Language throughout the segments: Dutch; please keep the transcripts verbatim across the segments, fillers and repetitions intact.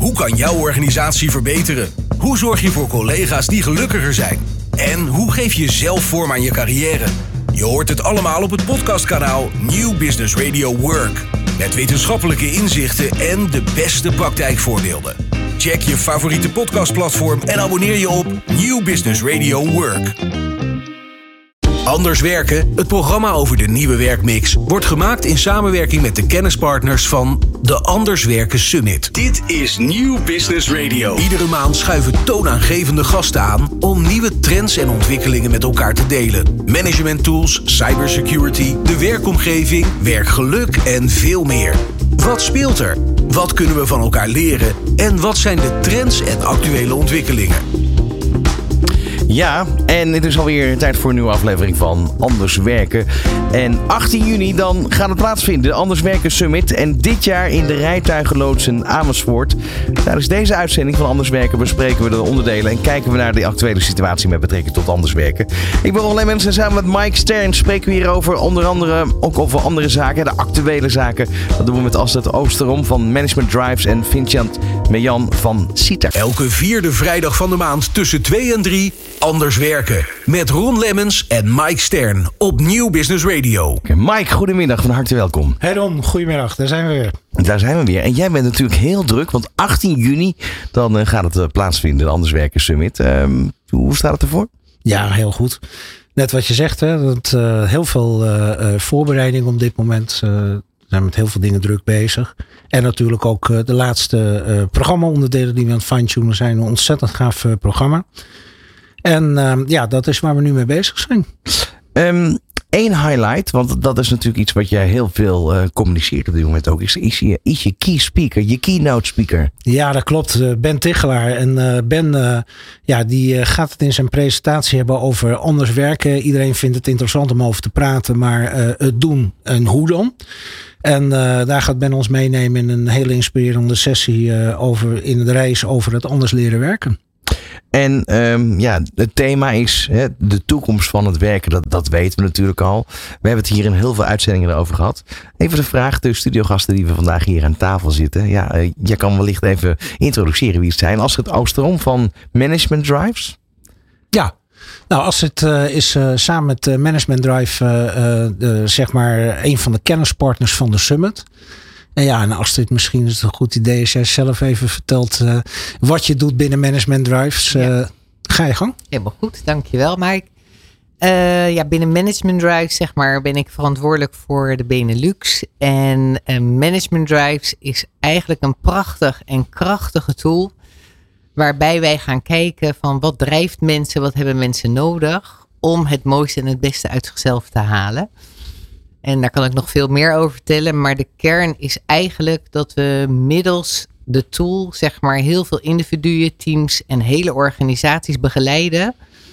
Hoe kan jouw organisatie verbeteren? Hoe zorg je voor collega's die gelukkiger zijn? En hoe geef je zelf vorm aan je carrière? Je hoort het allemaal op het podcastkanaal New Business Radio Work. Met wetenschappelijke inzichten en de beste praktijkvoorbeelden. Check je favoriete podcastplatform en abonneer je op New Business Radio Work. Anders werken, het programma over de nieuwe werkmix, wordt gemaakt in samenwerking met de kennispartners van de Anders Werken Summit. Dit is New Business Radio. Iedere maand schuiven toonaangevende gasten aan om nieuwe trends en ontwikkelingen met elkaar te delen. Management tools, cybersecurity, de werkomgeving, werkgeluk en veel meer. Wat speelt er? Wat kunnen we van elkaar leren? En wat zijn de trends en actuele ontwikkelingen? Ja, en het is alweer tijd voor een nieuwe aflevering van Anders Werken. En achttien juni dan gaat het plaatsvinden, de Anders Werken Summit. En dit jaar in de rijtuigenloods in Amersfoort. Tijdens deze uitzending van Anders Werken bespreken we de onderdelen en kijken we naar de actuele situatie met betrekking tot Anders Werken. Ik ben Ron Lemmens en samen met Mike Stern spreken we hier over onder andere ook over andere zaken, de actuele zaken. Dat doen we met Astrid Oosterom van Management Drives en Vincent Mejan van Citer. Elke vierde vrijdag van de maand tussen twee en drie Anders Werken. Met Ron Lemmens en Mike Stern op New Business Radio. Mike, goedemiddag, van harte welkom. Hey Ron, goedemiddag, daar zijn we weer. Daar zijn we weer. En jij bent natuurlijk heel druk, want achttien juni dan uh, gaat het uh, plaatsvinden, de Anders Werken Summit. Um, hoe staat het ervoor? Ja, heel goed. Net wat je zegt, hè, dat, uh, heel veel uh, uh, voorbereiding op dit moment. Uh, we zijn met heel veel dingen druk bezig. En natuurlijk ook uh, de laatste uh, programma-onderdelen die we aan het fine-tunen zijn. Een ontzettend gaaf uh, programma. En uh, ja, dat is waar we nu mee bezig zijn. Um, Eén highlight, want dat is natuurlijk iets wat jij heel veel uh, communiceert op dit moment ook, is, is, je, is je key speaker, je keynote speaker. Ja, dat klopt. Ben Tichelaar. En uh, Ben uh, ja, die uh, gaat het in zijn presentatie hebben over anders werken. Iedereen vindt het interessant om over te praten, maar uh, het doen en hoe dan. En uh, daar gaat Ben ons meenemen in een hele inspirerende sessie uh, over, in de reis over het anders leren werken. En um, ja, het thema is hè, de toekomst van het werken. Dat, dat weten we natuurlijk al. We hebben het hier in heel veel uitzendingen over gehad. Even de vraag, de studiogasten die we vandaag hier aan tafel zitten. Ja, uh, jij kan wellicht even introduceren wie het zijn. Astrid Oosterom van Management Drives. Ja, nou Astrid uh, is uh, samen met uh, Management Drive uh, uh, uh, zeg maar een van de kennispartners van de Summit. En ja, en Astrid, misschien is het een goed idee als jij zelf even vertelt uh, wat je doet binnen Management Drives. Uh, ja. Ga je gang. Helemaal goed, dankjewel Mike. Uh, ja, binnen Management Drives zeg maar, ben ik verantwoordelijk voor de Benelux. En uh, Management Drives is eigenlijk een prachtig en krachtige tool. Waarbij wij gaan kijken van wat drijft mensen, wat hebben mensen nodig om het mooiste en het beste uit zichzelf te halen. En daar kan ik nog veel meer over vertellen. Maar de kern is eigenlijk dat we middels de tool zeg maar heel veel individuen, teams en hele organisaties begeleiden.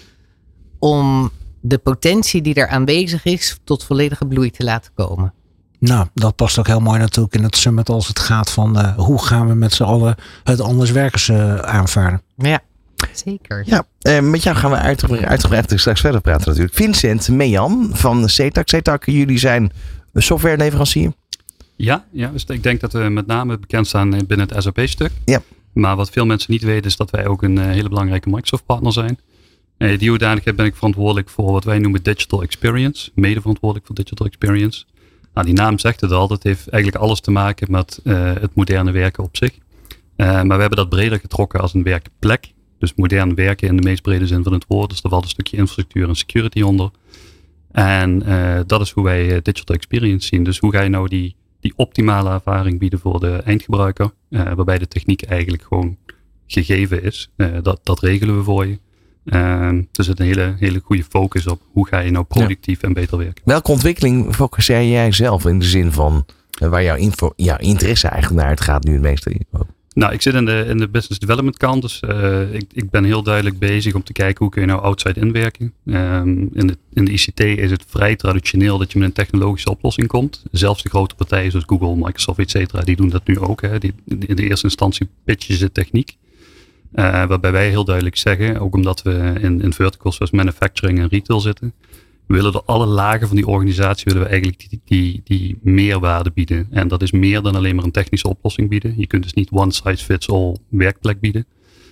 Om de potentie die er aanwezig is tot volledige bloei te laten komen. Nou, dat past ook heel mooi natuurlijk in het summit als het gaat van uh, hoe gaan we met z'n allen het anders werken uh, aanvaren. Ja. Zeker. Ja, eh, met jou gaan we uitgebreid, uitgebreid straks verder praten natuurlijk. Vincent Mejan van Cetac. Cetac, jullie zijn een softwareleverancier. Ja, ja, dus ik denk dat we met name bekend staan binnen het S A P-stuk. Ja. Maar wat veel mensen niet weten is dat wij ook een uh, hele belangrijke Microsoft-partner zijn. Uh, die hoedanigheid ben ik verantwoordelijk voor wat wij noemen Digital Experience. Mede verantwoordelijk voor Digital Experience. Nou, die naam zegt het al. Dat heeft eigenlijk alles te maken met uh, het moderne werken op zich. Uh, maar we hebben dat breder getrokken als een werkplek. Dus modern werken in de meest brede zin van het woord. Dus daar valt een stukje infrastructuur en security onder. En uh, dat is hoe wij uh, digital experience zien. Dus hoe ga je nou die, die optimale ervaring bieden voor de eindgebruiker. Uh, waarbij de techniek eigenlijk gewoon gegeven is. Uh, dat, dat regelen we voor je. Uh, dus het een hele, hele goede focus op hoe ga je nou productief ja. en beter werken. Welke ontwikkeling focuseer jij zelf in de zin van uh, waar jouw, info, jouw interesse eigenlijk naar het gaat nu het meeste? Nou, ik zit in de, in de business development kant. Dus uh, ik, ik ben heel duidelijk bezig om te kijken hoe kun je nou outside inwerken. Um, in, de, in de I C T is het vrij traditioneel dat je met een technologische oplossing komt. Zelfs de grote partijen zoals Google, Microsoft, et cetera, die doen dat nu ook. Hè. Die, in de eerste instantie pitchen ze techniek. Uh, waarbij wij heel duidelijk zeggen, ook omdat we in, in verticals zoals manufacturing en retail zitten. We willen door alle lagen van die organisatie willen we eigenlijk die, die, die meerwaarde bieden. En dat is meer dan alleen maar een technische oplossing bieden. Je kunt dus niet one size fits all werkplek bieden.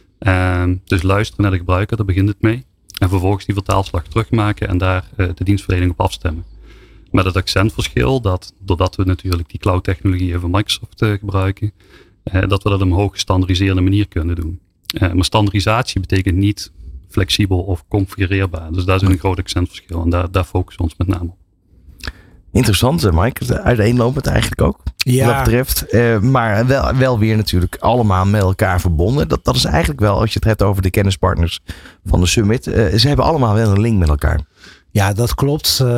Um, dus luisteren naar de gebruiker, daar begint het mee. En vervolgens die vertaalslag terugmaken en daar uh, de dienstverlening op afstemmen. Met het accentverschil dat, doordat we natuurlijk die cloud technologieën van Microsoft uh, gebruiken, uh, dat we dat op een hoog gestandardiseerde manier kunnen doen. Uh, maar standaardisatie betekent niet flexibel of configureerbaar. Dus daar is een groot accentverschil en daar, daar focussen we ons met name op. Interessant, Mike. Uiteenlopend eigenlijk ook. Ja. Wat dat betreft. Uh, maar wel, wel weer natuurlijk allemaal met elkaar verbonden. Dat, dat is eigenlijk wel, als je het hebt over de kennispartners van de Summit. Uh, ze hebben allemaal wel een link met elkaar. Ja, dat klopt. Uh, uh,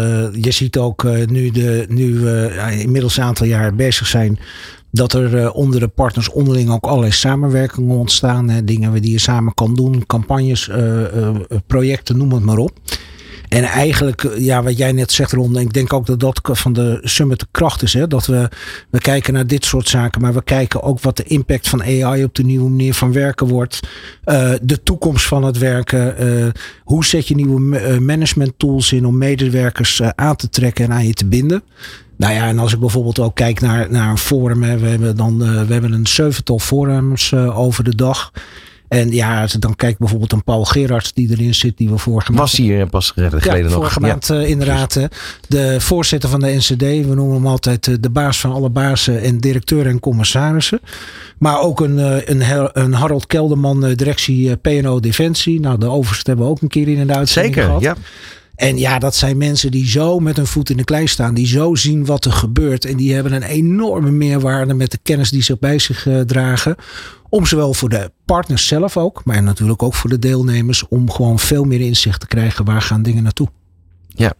je ziet ook uh, nu, de, nu we uh, inmiddels een aantal jaar bezig zijn, dat er uh, onder de partners onderling ook allerlei samenwerkingen ontstaan. Hè, dingen die je samen kan doen. Campagnes, uh, uh, projecten, noem het maar op. En eigenlijk, ja, wat jij net zegt, Ron, ik denk ook dat dat van de Summit de kracht is. Hè? Dat we, we kijken naar dit soort zaken, maar we kijken ook wat de impact van A I op de nieuwe manier van werken wordt. Uh, de toekomst van het werken. Uh, hoe zet je nieuwe uh, management tools in om medewerkers uh, aan te trekken en aan je te binden? Nou ja, en als ik bijvoorbeeld ook kijk naar, naar een forum. Hè, we hebben dan uh, we hebben een zevental forums uh, over de dag. En ja, als ik dan kijk bijvoorbeeld aan Paul Gerards die erin zit, die we vorige maand... Was hier pas geleden ja, nog. vorige maand ja. uh, inderdaad. Uh, de voorzitter van de N C D, we noemen hem altijd uh, de baas van alle bazen en directeuren en commissarissen. Maar ook een, uh, een, een Harold Kelderman, uh, directie uh, P en O Defensie. Nou, de overste hebben we ook een keer in de uitzending Zeker, gehad. Ja. En ja, dat zijn mensen die zo met hun voet in de klei staan. Die zo zien wat er gebeurt. En die hebben een enorme meerwaarde met de kennis die ze bij zich uh, dragen. Om zowel voor de partners zelf ook. Maar natuurlijk ook voor de deelnemers. Om gewoon veel meer inzicht te krijgen. Waar gaan dingen naartoe? Ja,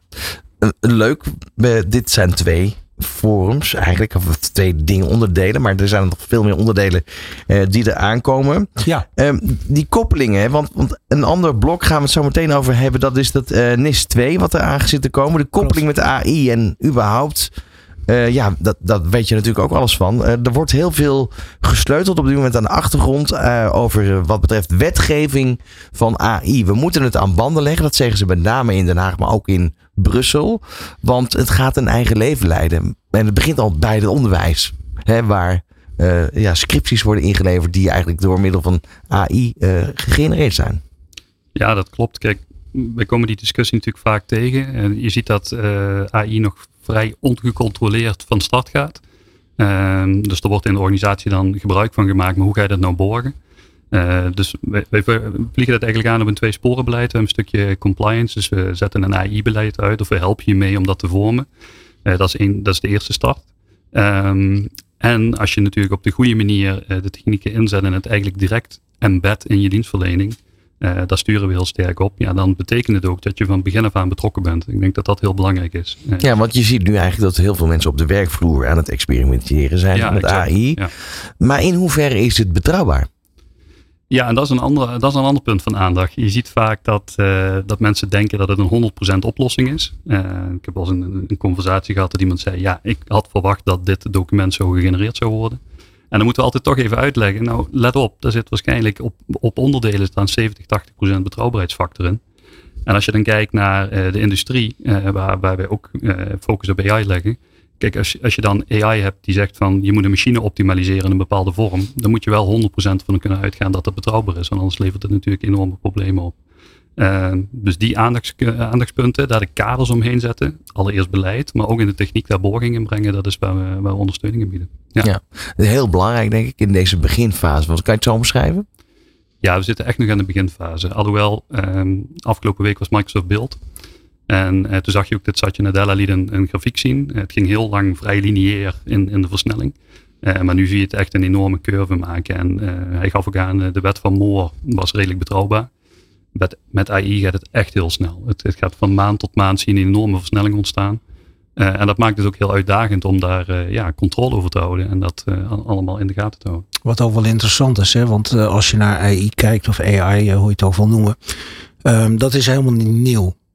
leuk. Dit zijn twee forums eigenlijk. Of twee dingen onderdelen. Maar er zijn nog veel meer onderdelen uh, die er aankomen. Ja. Um, die koppelingen. Want, want een ander blok gaan we het zo meteen over hebben. Dat is dat uh, N I S twee wat er aan zit te komen. De koppeling met de A I en überhaupt. Uh, ja, dat, dat weet je natuurlijk ook alles van. Uh, er wordt heel veel gesleuteld op dit moment aan de achtergrond uh, over uh, wat betreft wetgeving van A I. We moeten het aan banden leggen. Dat zeggen ze met name in Den Haag, maar ook in Brussel. Want het gaat een eigen leven leiden. En het begint al bij het onderwijs. Hè, waar uh, ja, scripties worden ingeleverd die eigenlijk door middel van A I uh, gegenereerd zijn. Ja, dat klopt. Kijk, wij komen die discussie natuurlijk vaak tegen. En je ziet dat uh, A I nog vrij ongecontroleerd van start gaat. Uh, dus er wordt in de organisatie dan gebruik van gemaakt. Maar hoe ga je dat nou borgen? Uh, dus wij, wij vliegen dat eigenlijk aan op een twee sporen beleid. We hebben een stukje compliance. Dus we zetten een A I-beleid uit. Of we helpen je mee om dat te vormen. Uh, dat, is een, dat is de eerste start. Um, en als je natuurlijk op de goede manier uh, de technieken inzet en het eigenlijk direct embed in je dienstverlening. Uh, daar sturen we heel sterk op. Ja, dan betekent het ook dat je van begin af aan betrokken bent. Ik denk dat dat heel belangrijk is. Uh, ja, want je ziet nu eigenlijk dat heel veel mensen op de werkvloer aan het experimenteren zijn ja, met exact. A I. Ja. Maar in hoeverre is het betrouwbaar? Ja, en dat is een, andere, dat is een ander punt van aandacht. Je ziet vaak dat, uh, dat mensen denken dat het een honderd procent oplossing is. Uh, ik heb wel eens een, een conversatie gehad dat iemand zei, ja, ik had verwacht dat dit document zo gegenereerd zou worden. En dan moeten we altijd toch even uitleggen. Nou, let op, daar zit waarschijnlijk op, op onderdelen staan zeventig, tachtig procent betrouwbaarheidsfactor in. En als je dan kijkt naar uh, de industrie, uh, waar, waar wij ook uh, focus op A I leggen. Kijk, als, als je dan A I hebt die zegt van je moet een machine optimaliseren in een bepaalde vorm. Dan moet je wel honderd procent van kunnen uitgaan dat dat betrouwbaar is. Want anders levert het natuurlijk enorme problemen op. Uh, dus die aandachts, aandachtspunten, daar de kaders omheen zetten. Allereerst beleid, maar ook in de techniek daar borging in brengen. Dat is waar we, waar we ondersteuning in bieden. Ja. Ja, heel belangrijk denk ik in deze beginfase. Want kan je het zo omschrijven? Ja, we zitten echt nog in de beginfase. Alhoewel, um, afgelopen week was Microsoft Build. En uh, toen zag je ook dat Satya Nadella liet een, een grafiek zien. Het ging heel lang vrij lineair in, in de versnelling. Uh, maar nu zie je het echt een enorme curve maken. En uh, hij gaf ook aan, uh, de wet van Moore was redelijk betrouwbaar. Met, met A I gaat het echt heel snel. Het, het gaat van maand tot maand zie je een enorme versnelling ontstaan. Uh, en dat maakt het ook heel uitdagend om daar uh, ja, controle over te houden. En dat uh, allemaal in de gaten te houden. Wat ook wel interessant is, hè? Want uh, als je naar A I kijkt of A I, uh, hoe je het ook wil noemen. Um, dat is helemaal niet nieuw.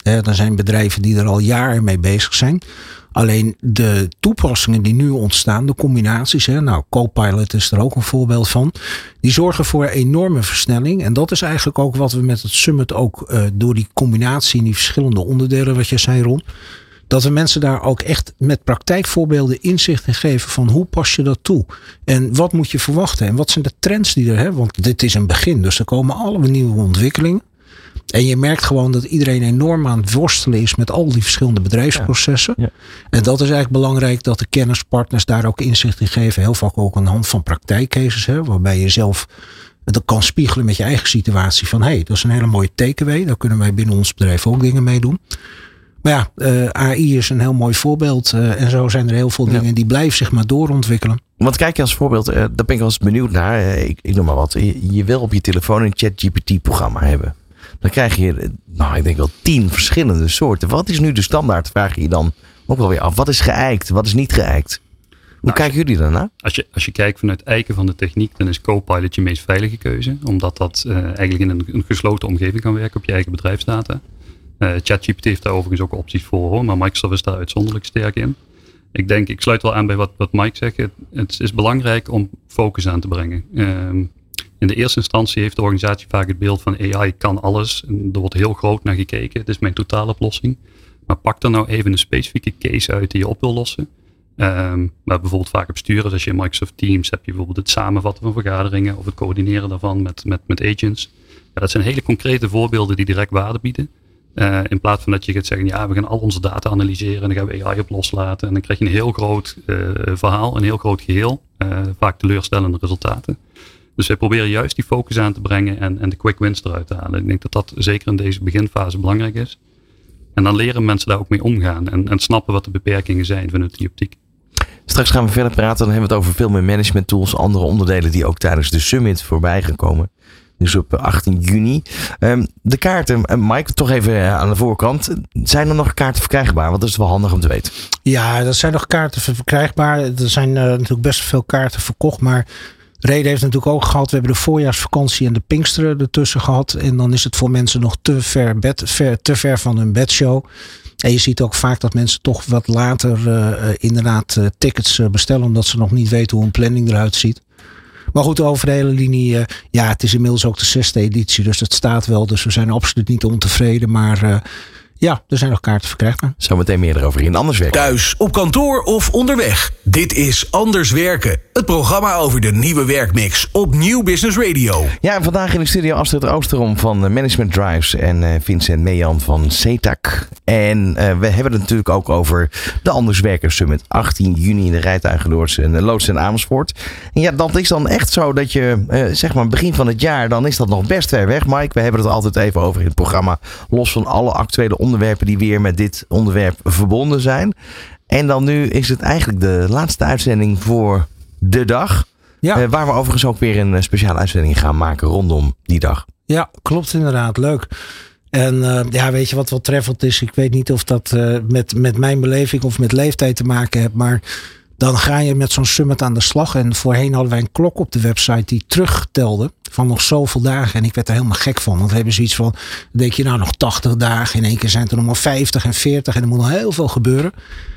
Er zijn bedrijven die er al jaren mee bezig zijn. Alleen de toepassingen die nu ontstaan, de combinaties, hè, nou Copilot is er ook een voorbeeld van, die zorgen voor enorme versnelling. En dat is eigenlijk ook wat we met het Summit ook uh, door die combinatie in die verschillende onderdelen, wat je zei Ron, dat we mensen daar ook echt met praktijkvoorbeelden inzicht in geven van hoe pas je dat toe? En wat moet je verwachten? En wat zijn de trends die er hebben? Want dit is een begin, dus er komen allemaal nieuwe ontwikkelingen. En je merkt gewoon dat iedereen enorm aan het worstelen is met al die verschillende bedrijfsprocessen. Ja, ja. En dat is eigenlijk belangrijk dat de kennispartners daar ook inzicht in geven. Heel vaak ook aan de hand van praktijkcases, hè, waarbij je zelf dat kan spiegelen met je eigen situatie. Van hé, hey, dat is een hele mooie takeaway. Daar kunnen wij binnen ons bedrijf ook dingen mee doen. Maar ja, uh, A I is een heel mooi voorbeeld. Uh, en zo zijn er heel veel dingen ja. die blijven zich maar doorontwikkelen. Want kijk je als voorbeeld, uh, daar ben ik wel eens benieuwd naar. Uh, ik, ik noem maar wat. Je, je wil op je telefoon een ChatGPT programma hebben. Dan krijg je, nou ik denk wel tien verschillende soorten. Wat is nu de standaard? Vraag je je dan ook wel weer af. Wat is geëikt? Wat is niet geëikt? Hoe nou, kijken jullie daarna? Als je, als je kijkt vanuit eiken van de techniek, dan is Copilot je meest veilige keuze. Omdat dat uh, eigenlijk in een, een gesloten omgeving kan werken op je eigen bedrijfsdata. Uh, ChatGPT heeft daar overigens ook opties voor, hoor, maar Microsoft is daar uitzonderlijk sterk in. Ik denk, ik sluit wel aan bij wat, wat Mike zegt. Het, het is belangrijk om focus aan te brengen. Um, in de eerste instantie heeft de organisatie vaak het beeld van A I kan alles. En er wordt heel groot naar gekeken. Het is mijn totaaloplossing. Maar pak er nou even een specifieke case uit die je op wil lossen. Um, maar bijvoorbeeld vaak op sturen. Dus als je in Microsoft Teams heb je bijvoorbeeld het samenvatten van vergaderingen of het coördineren daarvan met, met, met agents. Ja, dat zijn hele concrete voorbeelden die direct waarde bieden. Uh, in plaats van dat je gaat zeggen, ja, we gaan al onze data analyseren en dan gaan we A I op loslaten. En dan krijg je een heel groot uh, verhaal, een heel groot geheel. Uh, vaak teleurstellende resultaten. Dus wij proberen juist die focus aan te brengen en, en de quick wins eruit te halen. Ik denk dat dat zeker in deze beginfase belangrijk is. En dan leren mensen daar ook mee omgaan en, en snappen wat de beperkingen zijn vanuit die optiek. Straks gaan we verder praten. Dan hebben we het over veel meer management tools, andere onderdelen die ook tijdens de summit voorbij gaan komen. Dus op achttien juni. Um, de kaarten, uh, Mike, toch even aan de voorkant. Zijn er nog kaarten verkrijgbaar? Want dat is wel handig om te weten. Ja, er zijn nog kaarten verkrijgbaar. Er zijn uh, natuurlijk best veel kaarten verkocht. Maar Reden heeft natuurlijk ook gehad. We hebben de voorjaarsvakantie en de Pinksteren ertussen gehad. En dan is het voor mensen nog te ver, bed, ver, te ver van hun bedshow. En je ziet ook vaak dat mensen toch wat later uh, inderdaad uh, tickets uh, bestellen. Omdat ze nog niet weten hoe een planning eruit ziet. Maar goed, over de hele linie, uh, ja, het is inmiddels ook de zesde editie, dus het staat wel. Dus we zijn absoluut niet ontevreden, maar uh, ja, er zijn nog kaarten verkrijgbaar. Zometeen meer erover in Anders Werken. Thuis, op kantoor of onderweg. Dit is Anders Werken. Het programma over de nieuwe werkmix op Nieuw Business Radio. Ja, vandaag in de studio Astrid Oosterom van Management Drives en uh, Vincent Meejan van CETAC. En uh, we hebben het natuurlijk ook over de Anders Werken Summit. achttien juni in de rijtuigenloods en Loods en Amersfoort. En ja, dat is dan echt zo dat je, uh, zeg maar begin van het jaar, dan is dat nog best ver weg, Mike. We hebben het altijd even over in het programma. Los van alle actuele onderwerpen die weer met dit onderwerp verbonden zijn. En dan nu is het eigenlijk de laatste uitzending voor de dag. Ja. Uh, waar we overigens ook weer een speciale uitzending gaan maken rondom die dag. Ja, klopt inderdaad. Leuk. En uh, ja, weet je wat wel treffend is? Ik weet niet of dat uh, met, met mijn beleving of met leeftijd te maken heeft. Maar dan ga je met zo'n summit aan de slag. En voorheen hadden wij een klok op de website die terugtelde van nog zoveel dagen. En ik werd er helemaal gek van. Want we hebben zoiets van, dan denk je nou nog tachtig dagen. In één keer zijn het er nog maar vijftig en veertig. En er moet nog heel veel gebeuren.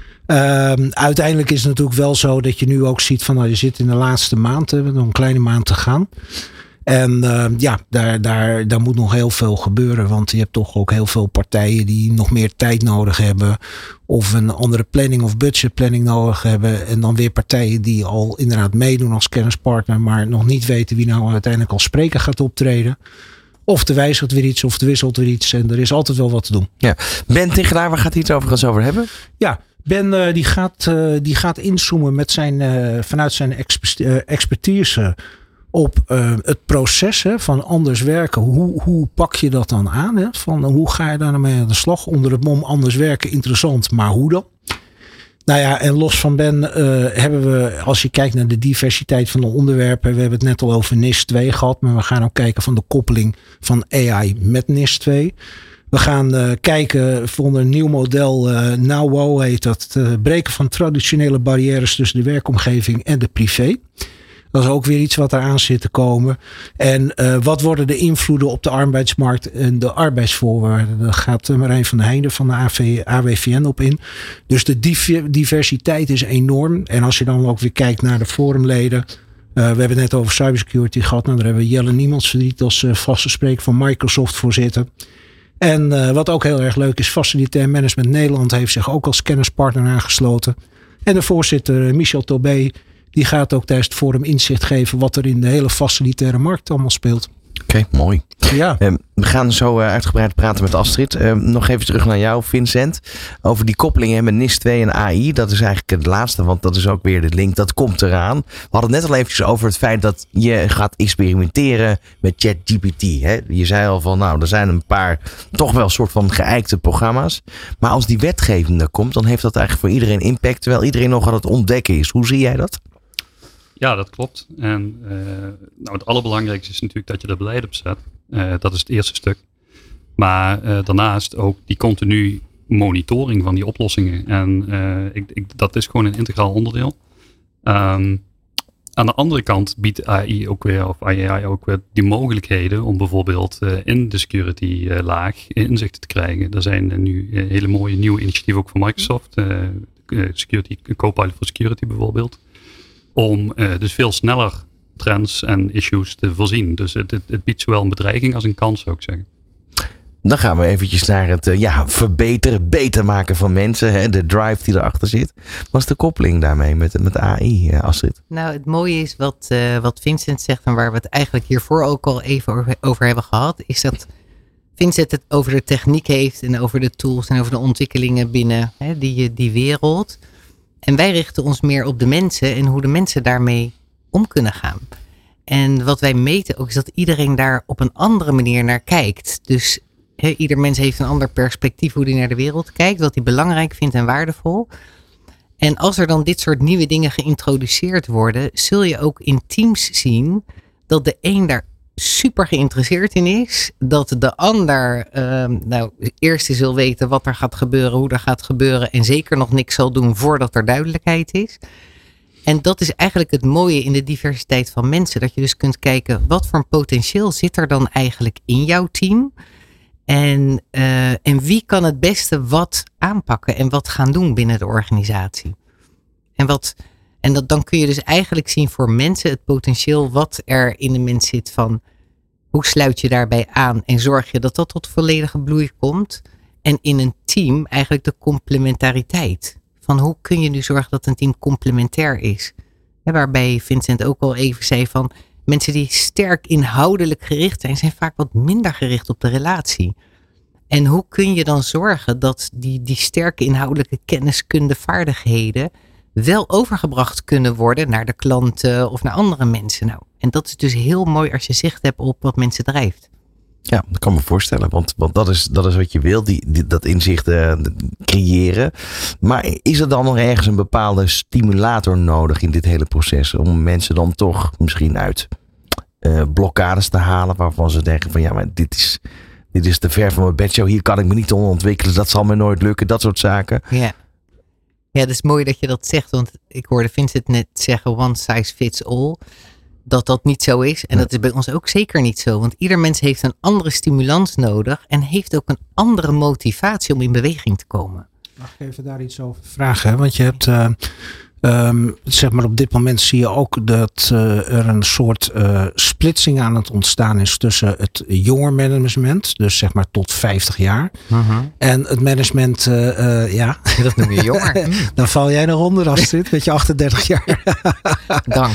Uh, uiteindelijk is het natuurlijk wel zo dat je nu ook ziet van, nou, je zit in de laatste maand, nog een kleine maand te gaan. En uh, ja, daar, daar, daar moet nog heel veel gebeuren. Want je hebt toch ook heel veel partijen die nog meer tijd nodig hebben. Of een andere planning of budgetplanning nodig hebben. En dan weer partijen die al inderdaad meedoen als kennispartner. Maar nog niet weten wie nou uiteindelijk als spreker gaat optreden. Of er wijzigt weer iets of er wisselt weer iets. En er is altijd wel wat te doen. Ja. Ben Tichelaar, waar gaat hij het overigens over hebben? Ja, Ben uh, die gaat, uh, die gaat inzoomen met zijn, uh, vanuit zijn exper- uh, expertise op uh, het proces hè, van anders werken. Hoe, hoe pak je dat dan aan? Hè? Van, hoe ga je daar nou mee aan de slag? Onder het mom anders werken, interessant, maar hoe dan? Nou ja, en los van Ben uh, hebben we, als je kijkt naar de diversiteit van de onderwerpen. We hebben het net al over N I S twee gehad. Maar we gaan ook kijken van de koppeling van A I met N I S twee. We gaan uh, kijken voor een nieuw model. Uh, Now Wow heet dat. Het uh, breken van traditionele barrières tussen de werkomgeving en de privé. Dat is ook weer iets wat eraan zit te komen. En uh, wat worden de invloeden op de arbeidsmarkt en de arbeidsvoorwaarden? Daar gaat Marijn van der Heijden van de A W V N op in. Dus de diversiteit is enorm. En als je dan ook weer kijkt naar de forumleden. Uh, we hebben het net over cybersecurity gehad. Nou, daar hebben we Jelle Niemandsverdriet als uh, vaste spreker van Microsoft voor zitten. En uh, wat ook heel erg leuk is, Facilitair Management Nederland heeft zich ook als kennispartner aangesloten. En de voorzitter Michel Tobé, die gaat ook tijdens het forum inzicht geven wat er in de hele facilitaire markt allemaal speelt. Oké, okay, mooi. Ja. Um, we gaan zo uh, uitgebreid praten met Astrid. Um, nog even terug naar jou, Vincent. Over die koppelingen met N I S twee en A I. Dat is eigenlijk het laatste, want dat is ook weer de link. Dat komt eraan. We hadden het net al eventjes over het feit dat je gaat experimenteren met ChatGPT. Hè? Je zei al van, nou, er zijn een paar toch wel soort van geëikte programma's. Maar als die wetgeving er komt, dan heeft dat eigenlijk voor iedereen impact. Terwijl iedereen nog aan het ontdekken is. Hoe zie jij dat? Ja, dat klopt. En uh, nou, het allerbelangrijkste is natuurlijk dat je er beleid op zet. Uh, dat is het eerste stuk. Maar uh, daarnaast ook die continu monitoring van die oplossingen. En uh, ik, ik, dat is gewoon een integraal onderdeel. Um, aan de andere kant biedt A I ook weer, of A I ook weer die mogelijkheden om bijvoorbeeld uh, in de security uh, laag inzichten te krijgen. Er zijn uh, nu uh, hele mooie nieuwe initiatieven ook van Microsoft. Uh, uh, security, Copilot for Security bijvoorbeeld. Om uh, dus veel sneller trends en issues te voorzien. Dus het, het, het biedt zowel een bedreiging als een kans, zou ik zeggen. Dan gaan we eventjes naar het uh, ja, verbeteren, beter maken van mensen. Hè, de drive die erachter zit. Wat is de koppeling daarmee met, met A I, uh, Astrid? Nou, het mooie is wat, uh, wat Vincent zegt en waar we het eigenlijk hiervoor ook al even over, over hebben gehad. Is dat Vincent het over de techniek heeft en over de tools en over de ontwikkelingen binnen hè, die, die wereld. En wij richten ons meer op de mensen en hoe de mensen daarmee om kunnen gaan. En wat wij meten ook is dat iedereen daar op een andere manier naar kijkt. Dus he, ieder mens heeft een ander perspectief hoe hij naar de wereld kijkt. Wat hij belangrijk vindt en waardevol. En als er dan dit soort nieuwe dingen geïntroduceerd worden, zul je ook in teams zien dat de een daar super geïnteresseerd in is. Dat de ander um, nou, eerst eens wil weten wat er gaat gebeuren, hoe er gaat gebeuren. En zeker nog niks zal doen voordat er duidelijkheid is. En dat is eigenlijk het mooie in de diversiteit van mensen. Dat je dus kunt kijken, wat voor een potentieel zit er dan eigenlijk in jouw team? En, uh, en wie kan het beste wat aanpakken en wat gaan doen binnen de organisatie? En, wat, en dat, dan kun je dus eigenlijk zien voor mensen het potentieel wat er in de mens zit van hoe sluit je daarbij aan en zorg je dat dat tot volledige bloei komt. En in een team eigenlijk de complementariteit. Van hoe kun je nu zorgen dat een team complementair is? Ja, waarbij Vincent ook al even zei van mensen die sterk inhoudelijk gericht zijn, zijn vaak wat minder gericht op de relatie. En hoe kun je dan zorgen dat die, die sterke inhoudelijke kenniskunde vaardigheden wel overgebracht kunnen worden naar de klanten of naar andere mensen? Nou, en dat is dus heel mooi als je zicht hebt op wat mensen drijft. Ja, dat kan me voorstellen, want, want dat, is, dat is wat je wil, die, die, dat inzicht uh, creëren. Maar is er dan nog ergens een bepaalde stimulator nodig in dit hele proces? Om mensen dan toch misschien uit uh, blokkades te halen waarvan ze denken van ja, maar dit is, dit is te ver van mijn bedshow. Hier kan ik me niet om ontwikkelen, dat zal me nooit lukken, dat soort zaken. Ja. Ja, dat is mooi dat je dat zegt, want ik hoorde Vincent net zeggen one size fits all. Dat dat niet zo is. En dat is bij ons ook zeker niet zo. Want ieder mens heeft een andere stimulans nodig. En heeft ook een andere motivatie om in beweging te komen. Mag ik even daar iets over vragen? Want je hebt, uh, um, zeg maar op dit moment zie je ook dat uh, er een soort uh, splitsing aan het ontstaan is tussen het jonger management. Dus zeg maar tot vijftig jaar. Uh-huh. En het management, uh, uh, ja. Dat noem je jonger. Dan val jij nog onder Astrid, met je achtendertig jaar. Dank.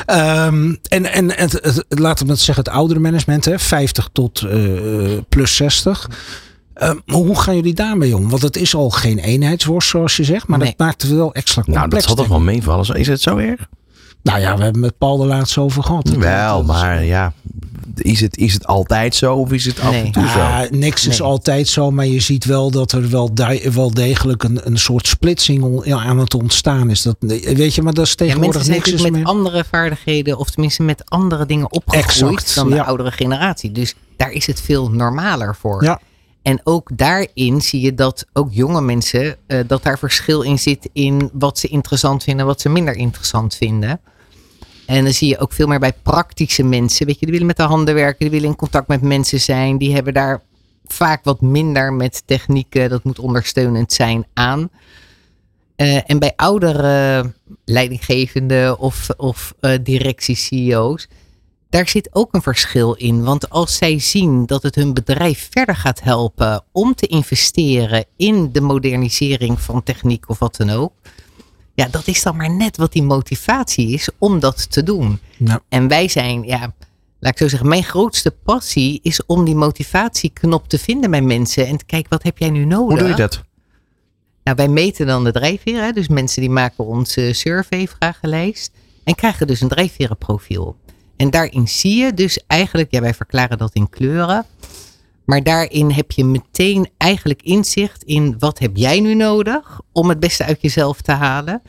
Um, en en het, het, laten we het zeggen, het oudere management, hè, vijftig tot uh, plus zestig. Um, hoe gaan jullie daarmee om? Want het is al geen eenheidsworst zoals je zegt, maar nee. Dat maakt het wel extra complex. Nou, dat zal toch wel meevallen. Is het zo erg? Nou ja, we hebben het Paul er laatst over gehad. Wel, maar ja, is het, is het altijd zo of is het af nee. en toe zo? Ja, niks is nee. altijd zo, maar je ziet wel dat er wel, de, wel degelijk een, een soort splitsing aan het ontstaan is. Dat, weet je, maar dat is tegenwoordig ja, niks is met meer. andere vaardigheden of tenminste met andere dingen opgegroeid exact, dan de ja. oudere generatie. Dus daar is het veel normaler voor. Ja. En ook daarin zie je dat ook jonge mensen, uh, dat daar verschil in zit in wat ze interessant vinden en wat ze minder interessant vinden. En dan zie je ook veel meer bij praktische mensen. Weet je, die willen met de handen werken, die willen in contact met mensen zijn. Die hebben daar vaak wat minder met technieken. Dat moet ondersteunend zijn aan. Uh, en bij oudere leidinggevenden of, of uh, directie-C E O's, daar zit ook een verschil in. Want als zij zien dat het hun bedrijf verder gaat helpen om te investeren in de modernisering van techniek of wat dan ook. Ja, dat is dan maar net wat die motivatie is om dat te doen. Ja. En wij zijn, ja, laat ik zo zeggen, mijn grootste passie is om die motivatieknop te vinden bij mensen. En te kijken, wat heb jij nu nodig? Hoe doe je dat? Nou, wij meten dan de drijfveren. Hè? Dus mensen die maken onze survey-vragenlijst. En krijgen dus een drijfverenprofiel. En daarin zie je dus eigenlijk, ja, wij verklaren dat in kleuren. Maar daarin heb je meteen eigenlijk inzicht in wat heb jij nu nodig om het beste uit jezelf te halen.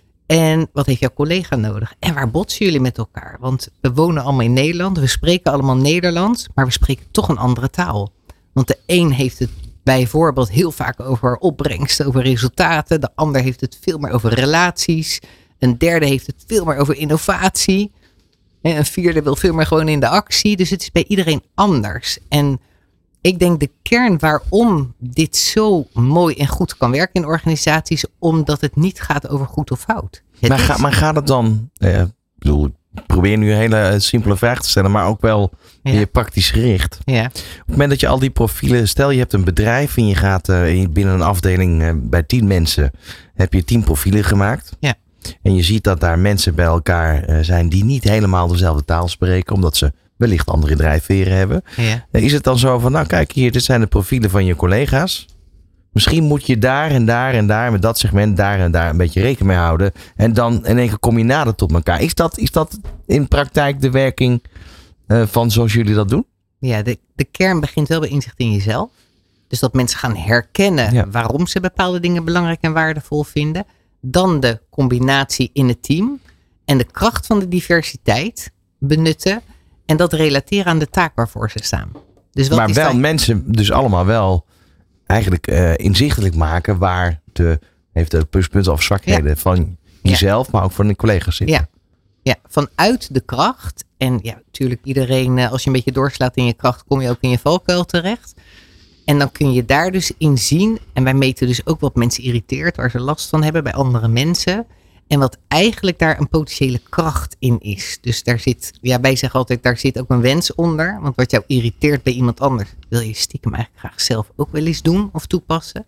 En wat heeft jouw collega nodig? En waar botsen jullie met elkaar? Want we wonen allemaal in Nederland. We spreken allemaal Nederlands. Maar we spreken toch een andere taal. Want de een heeft het bijvoorbeeld heel vaak over opbrengst, over resultaten. De ander heeft het veel meer over relaties. Een derde heeft het veel meer over innovatie. En een vierde wil veel meer gewoon in de actie. Dus het is bij iedereen anders. En ik denk de kern waarom dit zo mooi en goed kan werken in organisaties, omdat het niet gaat over goed of fout. Maar, ga, maar gaat het dan, eh, ik bedoel, ik probeer nu een hele simpele vraag te stellen, maar ook wel ja. meer praktisch gericht. Ja. Op het moment dat je al die profielen, stel je hebt een bedrijf en je gaat uh, binnen een afdeling uh, bij tien mensen, heb je tien profielen gemaakt. Ja. En je ziet dat daar mensen bij elkaar uh, zijn die niet helemaal dezelfde taal spreken, omdat ze wellicht andere drijfveren hebben. Ja. Is het dan zo van, nou kijk hier, dit zijn de profielen van je collega's. Misschien moet je daar en daar en daar met dat segment daar en daar een beetje rekening mee houden. En dan in één keer kom je nader tot elkaar. Is dat, is dat in praktijk de werking uh, van zoals jullie dat doen? Ja, de, de kern begint wel bij inzicht in jezelf. Dus dat mensen gaan herkennen ja. waarom ze bepaalde dingen belangrijk en waardevol vinden. Dan de combinatie in het team. En de kracht van de diversiteit benutten. En dat relateren aan de taak waarvoor ze staan. Dus wat maar wel dan... mensen dus allemaal wel eigenlijk uh, inzichtelijk maken waar de, heeft de pluspunten of zwakheden ja. van jezelf, ja. maar ook van de collega's zitten. Ja. ja, vanuit de kracht. En ja, natuurlijk iedereen, als je een beetje doorslaat in je kracht, kom je ook in je valkuil terecht. En dan kun je daar dus in zien. En wij meten dus ook wat mensen irriteert, waar ze last van hebben bij andere mensen. En wat eigenlijk daar een potentiële kracht in is. Dus daar zit, ja, wij zeggen altijd, daar zit ook een wens onder. Want wat jou irriteert bij iemand anders, wil je stiekem eigenlijk graag zelf ook wel eens doen of toepassen.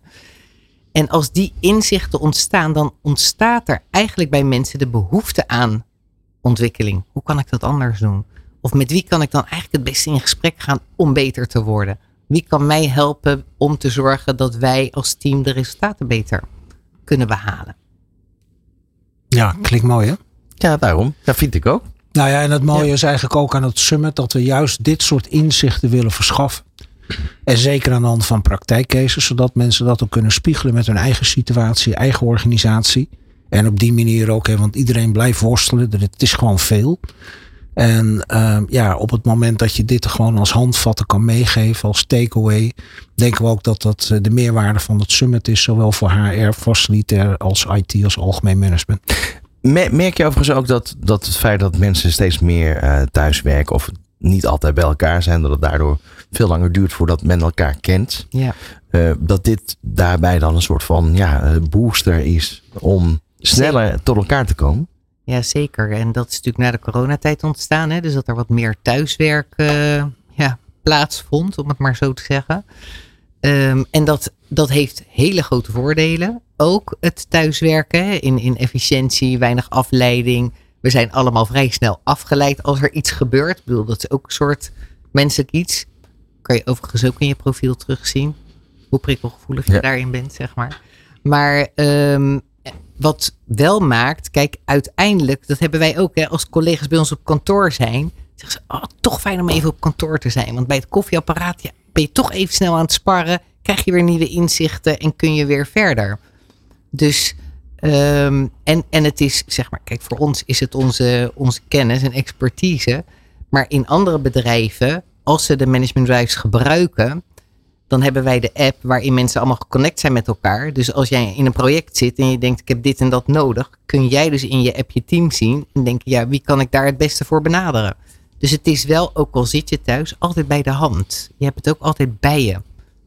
En als die inzichten ontstaan, dan ontstaat er eigenlijk bij mensen de behoefte aan ontwikkeling. Hoe kan ik dat anders doen? Of met wie kan ik dan eigenlijk het beste in gesprek gaan om beter te worden? Wie kan mij helpen om te zorgen dat wij als team de resultaten beter kunnen behalen? Ja, klinkt mooi hè? Ja, daarom. Dat vind ik ook. Nou ja, en het mooie ja. is eigenlijk ook aan het summit dat we juist dit soort inzichten willen verschaffen. En zeker aan de hand van praktijkcases, zodat mensen dat ook kunnen spiegelen met hun eigen situatie, eigen organisatie. En op die manier ook, hè, want iedereen blijft worstelen. Het is gewoon veel. En uh, ja, op het moment dat je dit gewoon als handvatten kan meegeven, als takeaway, denken we ook dat dat de meerwaarde van het summit is, zowel voor H R, facilitair als I T, als algemeen management. Merk je overigens ook dat, dat het feit dat mensen steeds meer uh, thuiswerken of niet altijd bij elkaar zijn, dat het daardoor veel langer duurt voordat men elkaar kent. Ja. Uh, dat dit daarbij dan een soort van ja, booster is om sneller Zeker. tot elkaar te komen? Ja, zeker. En dat is natuurlijk na de coronatijd ontstaan. Hè? Dus dat er wat meer thuiswerk uh, ja, plaatsvond, om het maar zo te zeggen. Um, en dat, dat heeft hele grote voordelen. Ook het thuiswerken hè? In, in efficiëntie, weinig afleiding. We zijn allemaal vrij snel afgeleid als er iets gebeurt. Ik bedoel, dat is ook een soort menselijk iets. Kan je overigens ook in je profiel terugzien. Hoe prikkelgevoelig je ja. daarin bent, zeg maar. Maar um, wat wel maakt, kijk, uiteindelijk, dat hebben wij ook hè, als collega's bij ons op kantoor zijn. Zeggen ze, oh, toch fijn om even op kantoor te zijn. Want bij het koffieapparaat ja, ben je toch even snel aan het sparren. Krijg je weer nieuwe inzichten en kun je weer verder. Dus, um, en, en het is, zeg maar, kijk, voor ons is het onze, onze kennis en expertise. Maar in andere bedrijven, als ze de management drives gebruiken, Dan hebben wij de app waarin mensen allemaal geconnect zijn met elkaar. Dus als jij in een project zit en je denkt ik heb dit en dat nodig. Kun jij dus in je app je team zien. En denken ja wie kan ik daar het beste voor benaderen. Dus het is wel, ook al zit je thuis, altijd bij de hand. Je hebt het ook altijd bij je.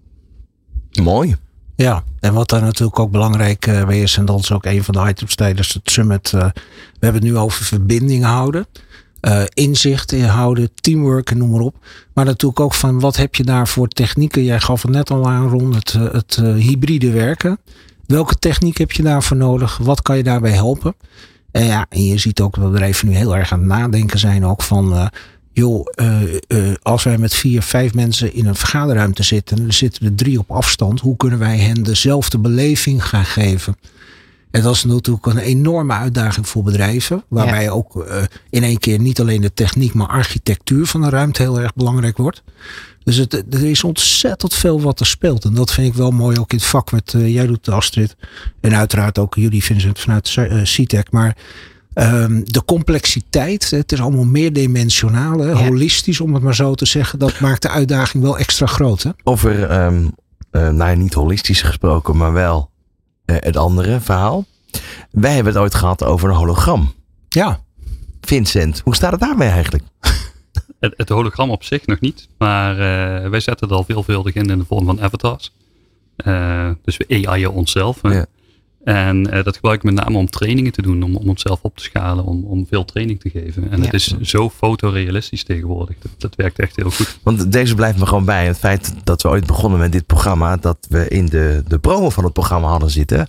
Mooi. Ja, en wat daar natuurlijk ook belangrijk uh, bij is. En dat is ook een van de items tijdens het summit. Uh, we hebben het nu over verbinding houden. Uh, inzicht in houden, teamwork en noem maar op. Maar natuurlijk ook van wat heb je daar voor technieken. Jij gaf het net al aan rond het, uh, het uh, hybride werken. Welke techniek heb je daarvoor nodig? Wat kan je daarbij helpen? En ja, en je ziet ook dat bedrijven nu heel erg aan het nadenken zijn ook van... Uh, joh, uh, uh, als wij met vier, vijf mensen in een vergaderruimte zitten... en er zitten er drie op afstand... hoe kunnen wij hen dezelfde beleving gaan geven? En dat is natuurlijk een enorme uitdaging voor bedrijven. Waarbij ja. ook uh, in één keer niet alleen de techniek... maar architectuur van de ruimte heel erg belangrijk wordt. Dus het, er is ontzettend veel wat er speelt. En dat vind ik wel mooi ook in het vak met... Uh, jij doet Astrid. En uiteraard ook jullie Vincent vanuit uh, C T E C. Maar... Um, de complexiteit, het is allemaal meerdimensionaal, hè, ja. holistisch om het maar zo te zeggen. Dat maakt de uitdaging wel extra groot. Hè? Over, um, uh, nou niet holistisch gesproken, maar wel uh, het andere verhaal. Wij hebben het ooit gehad over een hologram. Ja. Vincent, hoe staat het daarmee eigenlijk? Het, het hologram op zich nog niet, maar uh, wij zetten het al veelvuldig in in de vorm van avatars. Uh, dus we A I'en onszelf. Ja. En uh, dat gebruik ik met name om trainingen te doen, om, om onszelf op te schalen, om, om veel training te geven. En ja. het is zo fotorealistisch tegenwoordig. Dat, dat werkt echt heel goed. Want deze blijft me gewoon bij. Het feit dat we ooit begonnen met dit programma, dat we in de, de promo van het programma hadden zitten.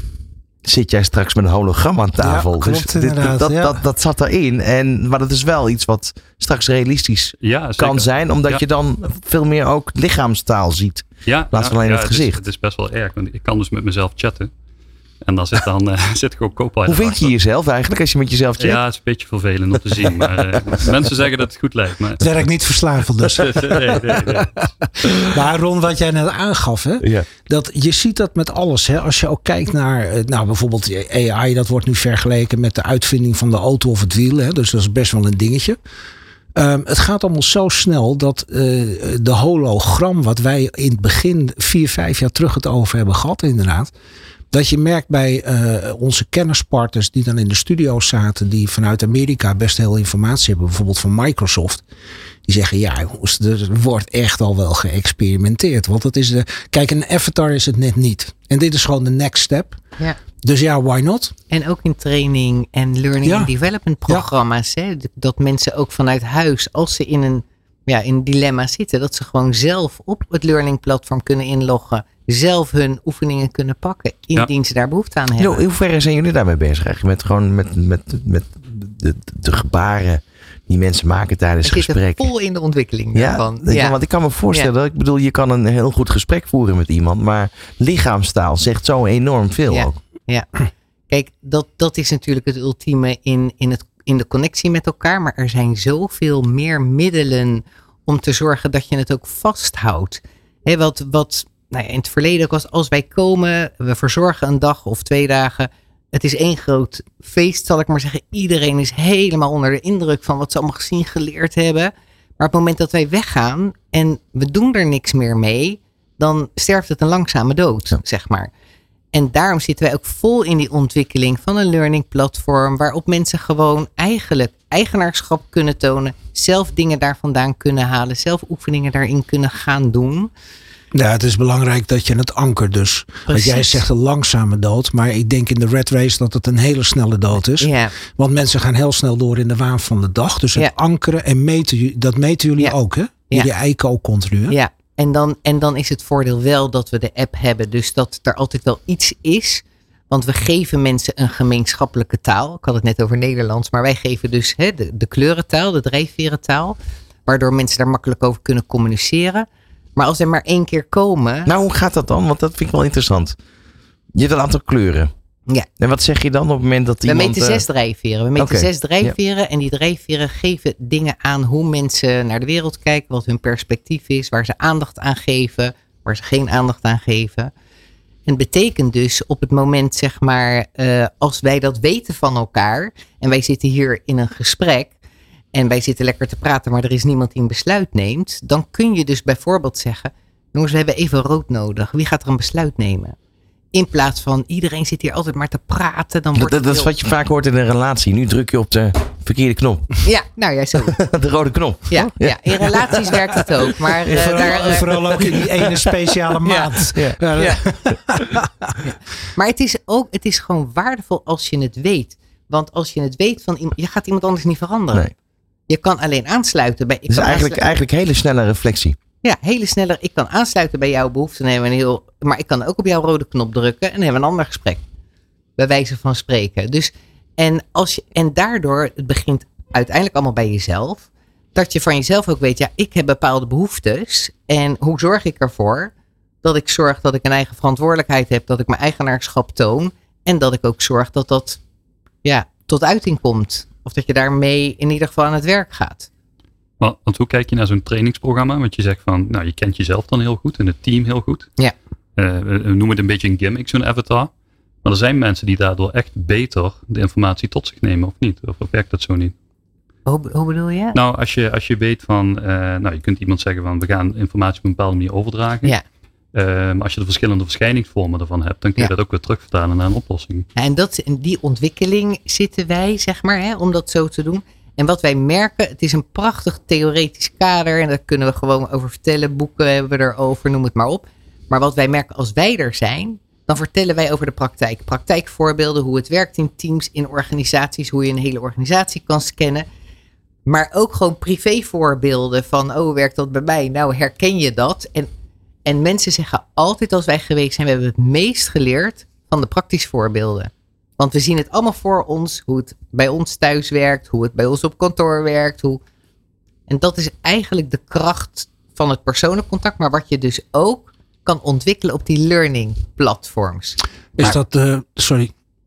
Zit jij straks met een hologram aan tafel? Ja, klopt, dus dit, dat, dat, ja. dat, dat zat erin. En, maar dat is wel iets wat straks realistisch ja, kan zijn. Omdat ja. je dan veel meer ook lichaamstaal ziet. Ja, in plaats van ja, alleen ja, het gezicht. Het is, het is best wel erg. Want ik kan dus met mezelf chatten. En dan zit, dan, uh, zit gewoon Copilot. Hoe vind je jezelf eigenlijk als je met jezelf chat? Ja, het is een beetje vervelend om te zien. Maar uh, mensen zeggen dat het goed lijkt. Maar... Het werkt niet verslavend dus. nee, nee, nee. Maar Ron, wat jij net aangaf. Hè, ja. dat je ziet dat met alles. Hè, als je ook kijkt naar nou, bijvoorbeeld A I. Dat wordt nu vergeleken met de uitvinding van de auto of het wiel. Hè, dus dat is best wel een dingetje. Um, het gaat allemaal zo snel dat uh, de hologram wat wij in het begin vier, vijf jaar terug het over hebben gehad inderdaad. Dat je merkt bij uh, onze kennispartners die dan in de studio's zaten. Die vanuit Amerika best heel informatie hebben. Bijvoorbeeld van Microsoft. Die zeggen ja jongens, er wordt echt al wel geëxperimenteerd. Want het is de, kijk een avatar is het net niet. En dit is gewoon de next step. Ja. Dus ja, why not? En ook in training en learning ja. and development programma's. Ja. Hè? Dat mensen ook vanuit huis, als ze in een, ja, in een dilemma zitten. Dat ze gewoon zelf op het learning platform kunnen inloggen. Zelf hun oefeningen kunnen pakken. Indien ja. ze daar behoefte aan hebben. Jo, in hoeverre zijn jullie daarmee bezig eigenlijk? Met gewoon met, met, met de, de gebaren die mensen maken tijdens het gesprekken. Het vol in de ontwikkeling ja, daarvan. Ja, ja, want ik kan me voorstellen. Ja. Ik bedoel, je kan een heel goed gesprek voeren met iemand. Maar lichaamstaal zegt zo enorm veel ja. ook. Ja, kijk, dat, dat is natuurlijk het ultieme in, in, het, in de connectie met elkaar. Maar er zijn zoveel meer middelen om te zorgen dat je het ook vasthoudt. He, wat, wat nou ja, in het verleden was, als wij komen, we verzorgen een dag of twee dagen. Het is één groot feest, zal ik maar zeggen. Iedereen is helemaal onder de indruk van wat ze allemaal gezien, geleerd hebben. Maar op het moment dat wij weggaan en we doen er niks meer mee, dan sterft het een langzame dood, ja. zeg maar. En daarom zitten wij ook vol in die ontwikkeling van een learning platform, waarop mensen gewoon eigenlijk eigenaarschap kunnen tonen, zelf dingen daar vandaan kunnen halen, zelf oefeningen daarin kunnen gaan doen. Ja, het is belangrijk dat je het ankert dus. Precies. Want jij zegt een langzame dood, maar ik denk in de rat race dat het een hele snelle dood is. Ja. Want mensen gaan heel snel door in de waan van de dag. Dus het ja. ankeren en meten, dat meten jullie ja. ook hè? Jullie ja. eiken ook continu hè? Ja, en dan, en dan is het voordeel wel dat we de app hebben. Dus dat er altijd wel iets is. Want we geven mensen een gemeenschappelijke taal. Ik had het net over Nederlands, maar wij geven dus hè, de, de kleurentaal, de drijfverentaal. Waardoor mensen daar makkelijk over kunnen communiceren. Maar als er maar één keer komen. Nou, hoe gaat dat dan? Want dat vind ik wel interessant. Je hebt een aantal kleuren. Ja. En wat zeg je dan op het moment dat we iemand... We meten zes drijfveren. We meten okay. zes drijfveren. Ja. En die drijfveren geven dingen aan hoe mensen naar de wereld kijken. Wat hun perspectief is. Waar ze aandacht aan geven. Waar ze geen aandacht aan geven. En het betekent dus op het moment, zeg maar, uh, als wij dat weten van elkaar. En wij zitten hier in een gesprek. En wij zitten lekker te praten, maar er is niemand die een besluit neemt. Dan kun je dus bijvoorbeeld zeggen, Jongens, we hebben even rood nodig. Wie gaat er een besluit nemen? In plaats van iedereen zit hier altijd maar te praten. Dan dat wordt dat, dat is heel... wat je vaak hoort in een relatie. Nu druk je op de verkeerde knop. Ja, nou ja, zo. De rode knop. Ja, ja, in relaties werkt het ook. Maar uh, vooral, daar, uh, vooral ook in die ene speciale maand. Ja. Ja, Ja. ja. Maar het is ook, het is gewoon waardevol als je het weet. Want als je het weet van iemand, je gaat iemand anders niet veranderen. Nee. Je kan alleen aansluiten bij. Ik Het is kan eigenlijk, aansluiten, eigenlijk hele snelle reflectie. ja, hele sneller. Ik kan aansluiten bij jouw behoeften. En hebben we een heel, maar ik kan ook op jouw rode knop drukken en dan hebben we een ander gesprek. Bij wijze van spreken. Dus, en, als je, en daardoor, het begint uiteindelijk allemaal bij jezelf. Dat je van jezelf ook weet, ja, ik heb bepaalde behoeftes. En hoe zorg ik ervoor dat ik zorg dat ik een eigen verantwoordelijkheid heb. Dat ik mijn eigenaarschap toon. En dat ik ook zorg dat dat ja, tot uiting komt. Of dat je daarmee in ieder geval aan het werk gaat. Maar, want hoe kijk je naar zo'n trainingsprogramma? Want je zegt van, nou, je kent jezelf dan heel goed en het team heel goed. Ja. Uh, we noemen het een beetje een gimmick, zo'n avatar. Maar er zijn mensen die daardoor echt beter de informatie tot zich nemen, of niet? Of, of werkt dat zo niet? Hoe, hoe bedoel je? Nou, als je, als je weet van, uh, nou, je kunt iemand zeggen van, we gaan informatie op een bepaalde manier overdragen. Ja. Uh, maar als je de verschillende verschijningsvormen ervan hebt, dan kun je Ja. dat ook weer terugvertalen naar een oplossing. En dat, in die ontwikkeling zitten wij, zeg maar, hè, om dat zo te doen. En wat wij merken, het is een prachtig theoretisch kader. En daar kunnen we gewoon over vertellen. Boeken hebben we erover, noem het maar op. Maar wat wij merken als wij er zijn, dan vertellen wij over de praktijk. Praktijkvoorbeelden, hoe het werkt in teams, in organisaties. Hoe je een hele organisatie kan scannen. Maar ook gewoon privévoorbeelden van, oh, hoe werkt dat bij mij? Nou, herken je dat? En, en mensen zeggen altijd als wij geweest zijn, we hebben het meest geleerd van de praktische voorbeelden. Want we zien het allemaal voor ons, hoe het bij ons thuis werkt, hoe het bij ons op kantoor werkt. Hoe... En dat is eigenlijk de kracht van het persoonlijk contact, maar wat je dus ook kan ontwikkelen op die learning platforms. Is Maar- dat, uh, sorry,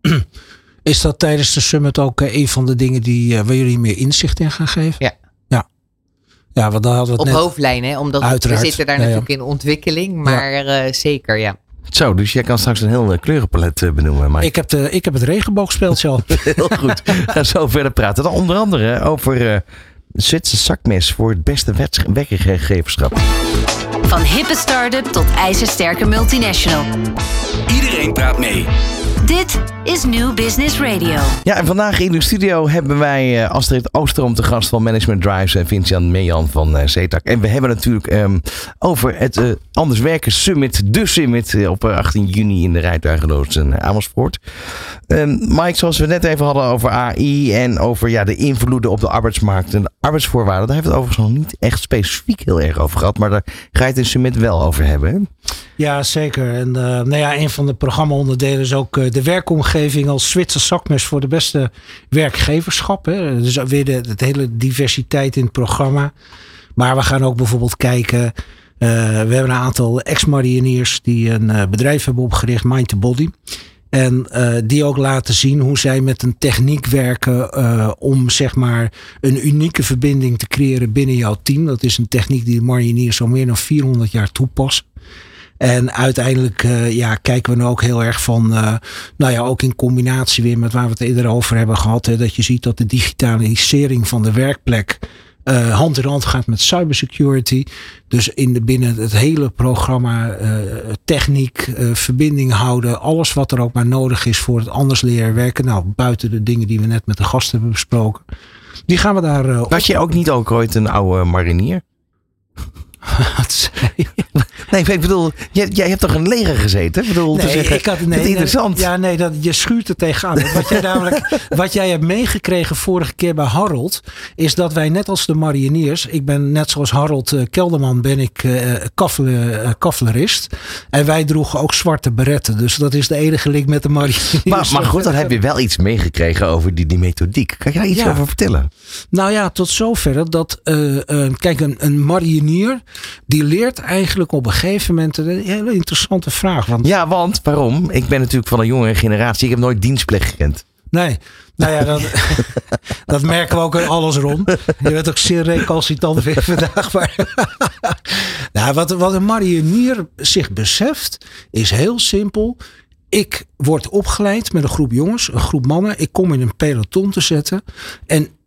is dat tijdens de summit ook uh, een van de dingen die, uh, waar jullie meer inzicht in gaan geven? Ja. Ja, ja want daar hadden we Op het net. hoofdlijnen, hè, omdat Uiteraard. we zitten daar Ja, ja. natuurlijk in ontwikkeling, maar uh, zeker, ja. Zo, dus jij kan straks een heel uh, kleurenpalet uh, benoemen, Mike. Ik heb, de, ik heb het regenboogspeeltje al. Heel goed. We gaan zo verder praten. Dan onder andere over uh, Zwitserse zakmes voor het beste wet- werkgeverschap. Van hippe start-up tot ijzersterke multinational. Iedereen praat mee. Dit is New Business Radio. Ja, en vandaag in de studio hebben wij uh, Astrid Oosterom te gast van Management Drives en Vincent Meejan van uh, Zetak. En we hebben natuurlijk um, over het uh, Anders Werken Summit, de Summit uh, op uh, achttien juni in de Rijtuigenloods in Amersfoort. Um, Mike, zoals we net even hadden over A I en over ja, de invloeden op de arbeidsmarkt en de arbeidsvoorwaarden. Daar hebben we het overigens nog niet echt specifiek heel erg over gehad, maar daar ga je het in Summit wel over hebben. Hè? Ja, zeker. En uh, nou ja, een van de programma-onderdelen is ook uh, de werkomgeving als Zwitserse zakmes voor de beste werkgeverschap. Hè. Dus weer de, de hele diversiteit in het programma. Maar we gaan ook bijvoorbeeld kijken. Uh, we hebben een aantal ex-mariniers die een uh, bedrijf hebben opgericht, Mind the Body. En uh, die ook laten zien hoe zij met een techniek werken uh, om zeg maar een unieke verbinding te creëren binnen jouw team. Dat is een techniek die de mariniers al meer dan vierhonderd jaar toepassen. En uiteindelijk uh, ja, kijken we nu ook heel erg van, uh, nou ja, ook in combinatie weer met waar we het eerder over hebben gehad. Hè, dat je ziet dat de digitalisering van de werkplek uh, hand in hand gaat met cybersecurity. Dus in de, binnen het hele programma uh, techniek, uh, verbinding houden. Alles wat er ook maar nodig is voor het anders leren werken. Nou, buiten de dingen die we net met de gast hebben besproken. Die gaan we daar uh, Was je ook niet ook ooit een oude marinier? Wat zei je? Nee, ik bedoel, jij, jij hebt toch een leger gezeten? Ik bedoel, te Nee, zeggen, ik had, dat nee, is nee, interessant. ja, nee, dat, je schuurt er tegenaan. Wat jij namelijk, wat jij hebt meegekregen vorige keer bij Harold, is dat wij net als de mariniers, ik ben net zoals Harold uh, Kelderman, ben ik uh, kaffel, uh, kaffelerist. En wij droegen ook zwarte beretten. Dus dat is de enige link met de mariniers. Maar, maar goed, dan heb je wel iets meegekregen over die, die methodiek. Kan je daar iets Ja. over vertellen? Nou ja, tot zover dat, uh, uh, kijk, een, een marinier, die leert eigenlijk op een gegeven moment een hele interessante vraag. Want Ja, want waarom? Ik ben natuurlijk van een jongere generatie. Ik heb nooit dienstplicht gekend. nee, nou ja, dat, dat merken we ook in alles rond. Je bent ook zeer recalcitrant weer vandaag. Maar nou, wat, wat een marinier zich beseft, is heel simpel. Ik word opgeleid met een groep jongens, een groep mannen. Ik kom in een peloton te zetten. En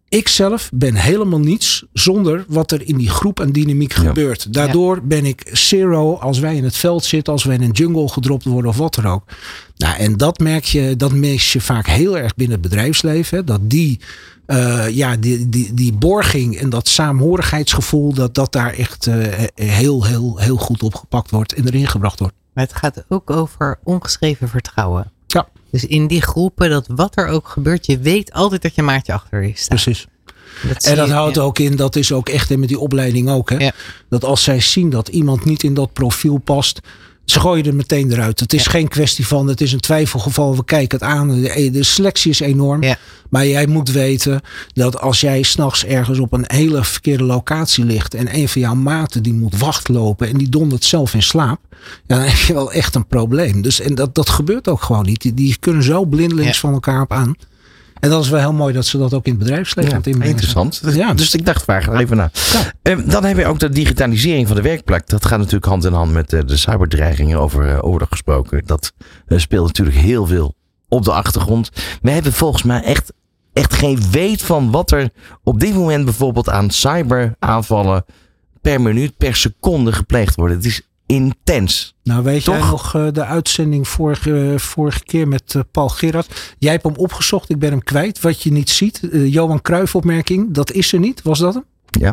ik zelf ben helemaal niets zonder wat er in die groep en dynamiek Ja. gebeurt. Daardoor ja. ben ik zero als wij in het veld zitten, als wij in een jungle gedropt worden of wat er ook. Nou, en dat merk je, dat merk je vaak heel erg binnen het bedrijfsleven. Hè, dat die, uh, ja, die, die, die borging en dat saamhorigheidsgevoel, dat dat daar echt uh, heel, heel, heel goed opgepakt wordt en erin gebracht wordt. Maar het gaat ook over ongeschreven vertrouwen. Ja. Dus in die groepen, dat wat er ook gebeurt, je weet altijd dat je maatje achter je staat. Precies. Dat en dat je, houdt ja. ook in, dat is ook echt met die opleiding ook. Hè? Ja. Dat als zij zien dat iemand niet in dat profiel past, ze gooien er meteen eruit. Het is ja. geen kwestie van, het is een twijfelgeval, we kijken het aan. De, de selectie is enorm. Ja. Maar jij moet weten dat als jij 's nachts ergens op een hele verkeerde locatie ligt en een van jouw maten die moet wachtlopen en die dondert zelf in slaap, ja, dan heb je wel echt een probleem. Dus, en dat, dat gebeurt ook gewoon niet. Die, die kunnen zo blindelings ja. van elkaar op aan. En dat is wel heel mooi dat ze dat ook in het bedrijfsleven ja, inbrengen. Interessant. Ja. Dus ik dacht, vraag er even naar. Ja. Um, dan heb je ook de digitalisering van de werkplek. Dat gaat natuurlijk hand in hand met uh, de cyberdreigingen over, uh, over gesproken. Dat uh, speelt natuurlijk heel veel op de achtergrond. We hebben volgens mij echt, echt geen weet van wat er op dit moment bijvoorbeeld aan cyberaanvallen per minuut, per seconde gepleegd worden. Het is intens. Nou, weet Toch? jij nog uh, de uitzending vorige, uh, vorige keer met uh, Paul Gerard? Jij hebt hem opgezocht, ik ben hem kwijt. Wat je niet ziet, uh, Johan Cruijff opmerking, dat is er niet. Was dat hem? Ja.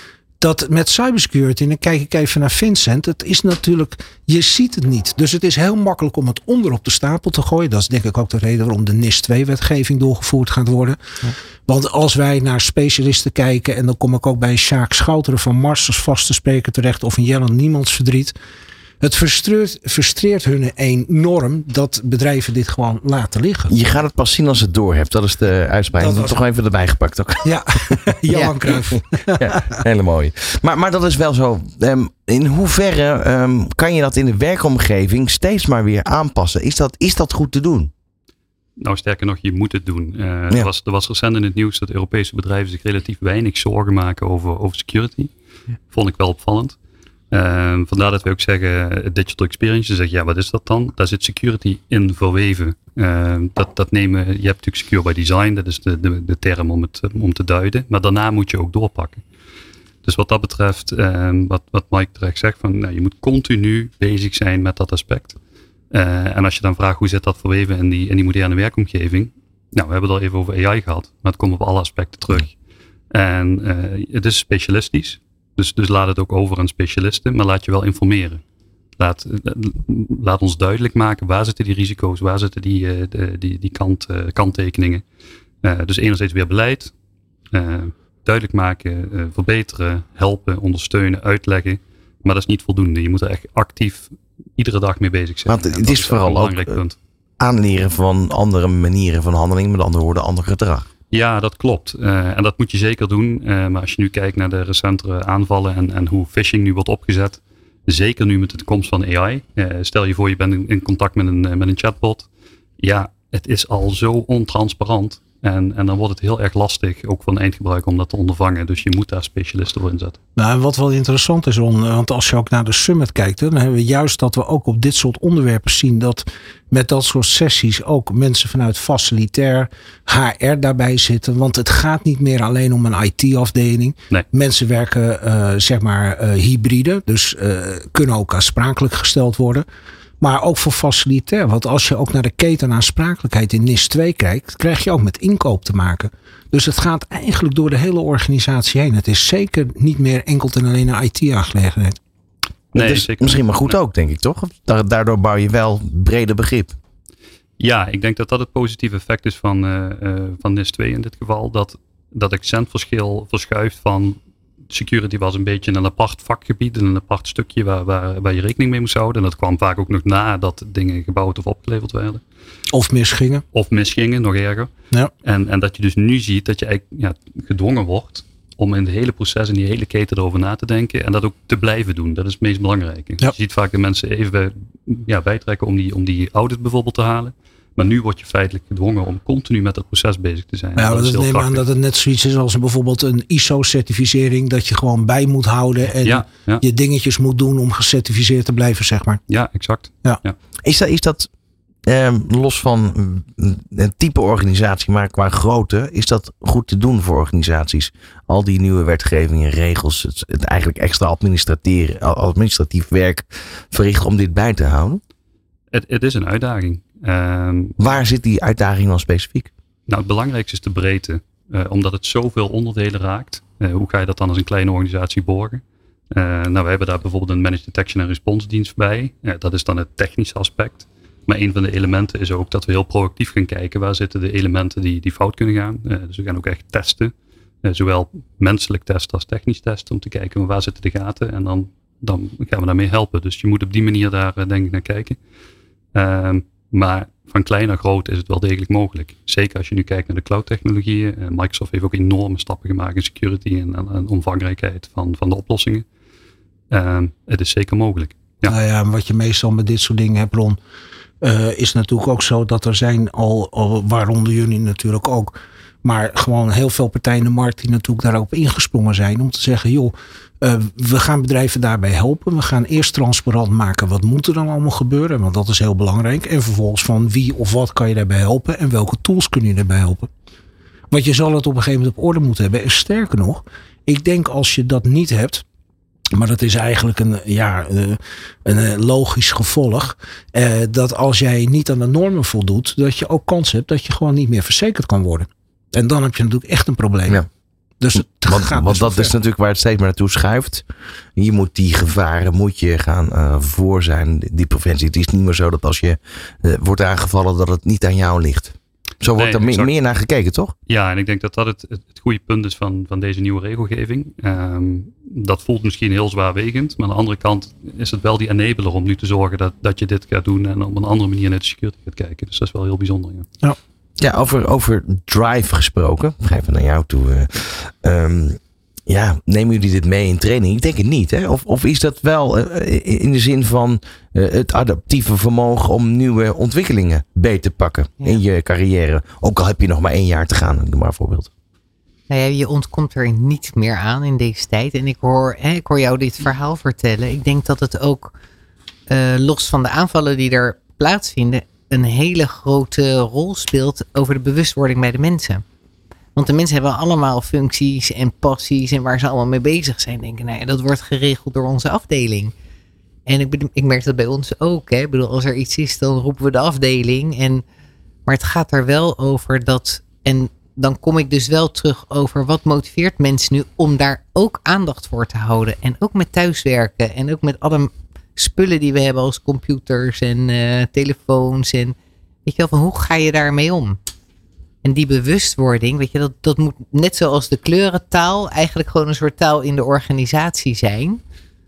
Dat met cybersecurity, en dan kijk ik even naar Vincent. Het is natuurlijk, je ziet het niet. Dus het is heel makkelijk om het onder op de stapel te gooien. Dat is denk ik ook de reden waarom de N I S twee wetgeving doorgevoerd gaat worden. Ja. Want als wij naar specialisten kijken, en dan kom ik ook bij Sjaak Schouteren van Mars als vaste spreker terecht, of een Jellen Niemandsverdriet. Het frustreert, frustreert hun enorm dat bedrijven dit gewoon laten liggen. Je gaat het pas zien als het door hebt. Dat is de uitspraak. Dat was toch even erbij gepakt ook. Ja, Johan ja. Cruijff. Ja, hele mooi. Maar, maar dat is wel zo. Um, in hoeverre um, kan je dat in de werkomgeving steeds maar weer aanpassen? Is dat, is dat goed te doen? Nou, sterker nog, je moet het doen. Uh, ja. er, was, er was recent in het nieuws dat Europese bedrijven zich relatief weinig zorgen maken over, over security. Ja. Vond ik wel opvallend. Uh, vandaar dat we ook zeggen, digital experience. Je zegt, ja, wat is dat dan? Daar zit security in verweven. Uh, dat, dat nemen, je hebt natuurlijk secure by design, dat is de, de, de term om het om te duiden. Maar daarna moet je ook doorpakken. Dus wat dat betreft, uh, wat, wat Mike terecht zegt, van, nou, je moet continu bezig zijn met dat aspect. Uh, en als je dan vraagt, hoe zit dat verweven in die, in die moderne werkomgeving? Nou, we hebben het al even over A I gehad, maar het komt op alle aspecten terug. En uh, het is specialistisch. Dus, dus laat het ook over aan specialisten, maar laat je wel informeren. Laat, laat ons duidelijk maken, waar zitten die risico's, waar zitten die, uh, die, die, die kant, uh, kanttekeningen. Uh, dus enerzijds weer beleid, uh, duidelijk maken, uh, verbeteren, helpen, ondersteunen, uitleggen. Maar dat is niet voldoende. Je moet er echt actief iedere dag mee bezig zijn. Want het is, is vooral ook punt. aanleren van andere manieren van handeling, met andere woorden, ander gedrag. Ja, dat klopt. Uh, en dat moet je zeker doen. Uh, maar als je nu kijkt naar de recentere aanvallen en, en hoe phishing nu wordt opgezet. Zeker nu met de komst van A I. Uh, stel je voor je bent in, in contact met een, met een chatbot. Ja, het is al zo ontransparant. En, en dan wordt het heel erg lastig, ook van de eindgebruiker, om dat te ondervangen. Dus je moet daar specialisten voor inzetten. Nou, en wat wel interessant is, Ron, want als je ook naar de summit kijkt, dan hebben we juist dat we ook op dit soort onderwerpen zien dat met dat soort sessies ook mensen vanuit facilitair, H R daarbij zitten. Want het gaat niet meer alleen om een I T-afdeling. Nee. Mensen werken uh, zeg maar uh, hybride, dus uh, kunnen ook aansprakelijk gesteld worden. Maar ook voor facilitair. Want als je ook naar de ketenaansprakelijkheid in N I S twee kijkt, krijg je ook met inkoop te maken. Dus het gaat eigenlijk door de hele organisatie heen. Het is zeker niet meer enkel en alleen een I T-aangelegenheid. Nee, dus misschien maar goed ook, denk ik, toch? Daardoor bouw je wel breder begrip. Ja, ik denk dat dat het positieve effect is van, uh, uh, van N I S twee in dit geval. Dat dat accentverschil verschuift van security was een beetje een apart vakgebied, een apart stukje waar, waar, waar je rekening mee moest houden. En dat kwam vaak ook nog nadat dingen gebouwd of opgeleverd werden. Of misgingen. Of misgingen, nog erger. Ja. En, en dat je dus nu ziet dat je eigenlijk ja, gedwongen wordt om in het hele proces en die hele keten erover na te denken en dat ook te blijven doen. Dat is het meest belangrijke. Ja. Je ziet vaak de mensen even ja, bijtrekken om die, om die audit bijvoorbeeld te halen. Maar nu word je feitelijk gedwongen om continu met dat proces bezig te zijn. Ja, dat dat neem aan dat het net zoiets is als bijvoorbeeld een I S O-certificering. Dat je gewoon bij moet houden en ja, ja. je dingetjes moet doen om gecertificeerd te blijven, zeg maar. Ja, exact. Ja. Ja. Is dat, is dat Eh, los van een type organisatie, maar qua grootte, is dat goed te doen voor organisaties? Al die nieuwe wetgeving en regels, het, het eigenlijk extra administratief werk verrichten om dit bij te houden? Het, het is een uitdaging. Uh, Waar zit die uitdaging dan specifiek? Nou, het belangrijkste is de breedte. Uh, omdat het zoveel onderdelen raakt. Uh, hoe ga je dat dan als een kleine organisatie borgen? Uh, nou, we hebben daar bijvoorbeeld een Managed Detection en Response dienst bij. Uh, dat is dan het technische aspect. Maar een van de elementen is ook dat we heel proactief gaan kijken. Waar zitten de elementen die, die fout kunnen gaan? Uh, dus we gaan ook echt testen. Uh, zowel menselijk testen als technisch testen. Om te kijken waar zitten de gaten. En dan, dan gaan we daarmee helpen. Dus je moet op die manier daar uh, denk ik naar kijken. Uh, maar van klein naar groot is het wel degelijk mogelijk. Zeker als je nu kijkt naar de cloud technologieën. Uh, Microsoft heeft ook enorme stappen gemaakt in security en, en, en omvangrijkheid van, van de oplossingen. Uh, het is zeker mogelijk. Ja. Nou ja, wat je meestal met dit soort dingen hebt, Ron, uh, is natuurlijk ook zo dat er zijn al, al, waaronder jullie natuurlijk ook, maar gewoon heel veel partijen in de markt die natuurlijk daarop ingesprongen zijn om te zeggen, joh, uh, we gaan bedrijven daarbij helpen. We gaan eerst transparant maken wat moet er dan allemaal gebeuren, want dat is heel belangrijk. En vervolgens van wie of wat kan je daarbij helpen en welke tools kun je daarbij helpen. Want je zal het op een gegeven moment op orde moeten hebben. En sterker nog, ik denk als je dat niet hebt, maar dat is eigenlijk een, ja, een, een logisch gevolg. Eh, dat als jij niet aan de normen voldoet, dat je ook kans hebt dat je gewoon niet meer verzekerd kan worden. En dan heb je natuurlijk echt een probleem. Ja. Dus het want gaat want dat ver. is natuurlijk waar het steeds maar naartoe schuift. Je moet die gevaren moet je gaan uh, voor zijn, die preventie. Het is niet meer zo dat als je uh, wordt aangevallen dat het niet aan jou ligt. Zo wordt nee, er meer, meer naar gekeken, toch? Ja, en ik denk dat dat het, het, het goede punt is van, van deze nieuwe regelgeving. Um, dat voelt misschien heel zwaarwegend. Maar aan de andere kant is het wel die enabler om nu te zorgen dat, dat je dit gaat doen. En op een andere manier naar de security gaat kijken. Dus dat is wel heel bijzonder. Ja, ja. ja over, over drive gesproken. Ik ga even naar jou toe. Uh, um, ja, nemen jullie dit mee in training? Ik denk het niet. Hè? Of, of is dat wel uh, in de zin van uh, het adaptieve vermogen om nieuwe ontwikkelingen beter te pakken ja. in je carrière? Ook al heb je nog maar één jaar te gaan. Noem maar een voorbeeld. Nou ja, je ontkomt er niet meer aan in deze tijd. En ik hoor, hè, ik hoor jou dit verhaal vertellen. Ik denk dat het ook uh, los van de aanvallen die er plaatsvinden, een hele grote rol speelt over de bewustwording bij de mensen. Want de mensen hebben allemaal functies en passies en waar ze allemaal mee bezig zijn. Denken, nou ja, dat wordt geregeld door onze afdeling. En ik, bedoel, ik merk dat bij ons ook. Hè. Ik bedoel, als er iets is, dan roepen we de afdeling. En, maar het gaat er wel over dat, en dan kom ik dus wel terug over wat motiveert mensen nu om daar ook aandacht voor te houden. En ook met thuiswerken en ook met alle spullen die we hebben als computers en uh, telefoons. En weet je wel, van hoe ga je daarmee om? En die bewustwording, weet je, dat, dat moet net zoals de kleurentaal eigenlijk gewoon een soort taal in de organisatie zijn.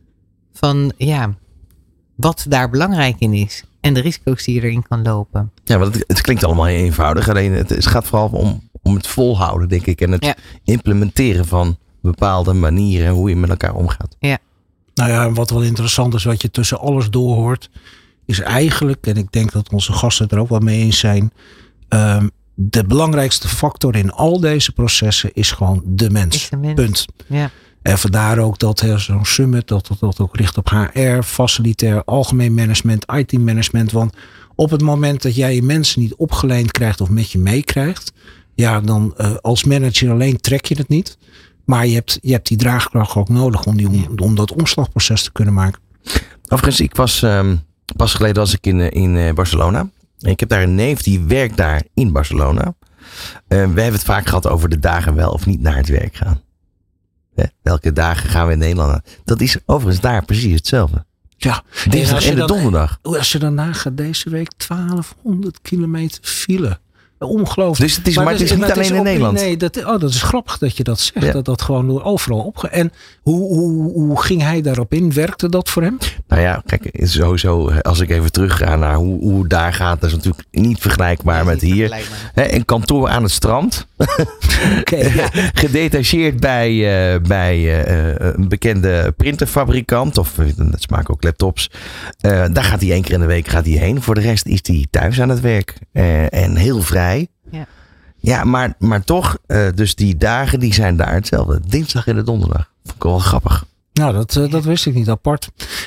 Van ja, wat daar belangrijk in is. En de risico's die je erin kan lopen. Ja, want het, het klinkt allemaal heel eenvoudig. Alleen het, het gaat vooral om, om het volhouden, denk ik. En het ja. implementeren van bepaalde manieren hoe je met elkaar omgaat. Ja. Nou ja, wat wel interessant is, wat je tussen alles doorhoort, is eigenlijk, en ik denk dat onze gasten er ook wel mee eens zijn, um, de belangrijkste factor in al deze processen is gewoon de mens. De mens. Punt. Ja. En vandaar ook dat zo'n summit, dat dat, dat ook richt op H R, facilitair, algemeen management, I T-management. Want op het moment dat jij je mensen niet opgeleid krijgt of met je meekrijgt, ja, dan uh, als manager alleen trek je het niet. Maar je hebt, je hebt die draagkracht ook nodig om, die, om, om dat omslagproces te kunnen maken. Overigens, ik was um, pas geleden was ik in, in uh, Barcelona. Ik heb daar een neef die werkt daar in Barcelona. Uh, we hebben het vaak gehad over de dagen wel of niet naar het werk gaan. Hè? Welke dagen gaan we in Nederland naar? Dat is overigens daar precies hetzelfde. Ja, dinsdag en, en de dan, donderdag. Als je daarna gaat deze week twaalfhonderd kilometer file. Ongelooflijk. Dus het is, maar, maar het is, is niet alleen in Nederland. Nee, dat, oh, dat is grappig dat je dat zegt. Ja. Dat dat gewoon door overal opgaat. En hoe, hoe, hoe ging hij daarop in? Werkte dat voor hem? Nou ja, kijk, sowieso als ik even terug ga naar hoe, hoe het daar gaat. Dat is natuurlijk niet vergelijkbaar nee, met niet hier. He, een kantoor aan het strand. Okay, ja. Gedetacheerd bij, uh, bij uh, een bekende printerfabrikant. Of dat smaken ook laptops. Uh, daar gaat hij één keer in de week gaat hij heen. Voor de rest is hij thuis aan het werk. Uh, en heel vrij. Ja, ja maar, maar toch, uh, dus die dagen die zijn daar hetzelfde. Dinsdag en de donderdag. Vond ik wel grappig. Nou, dat, uh, dat wist ik niet apart.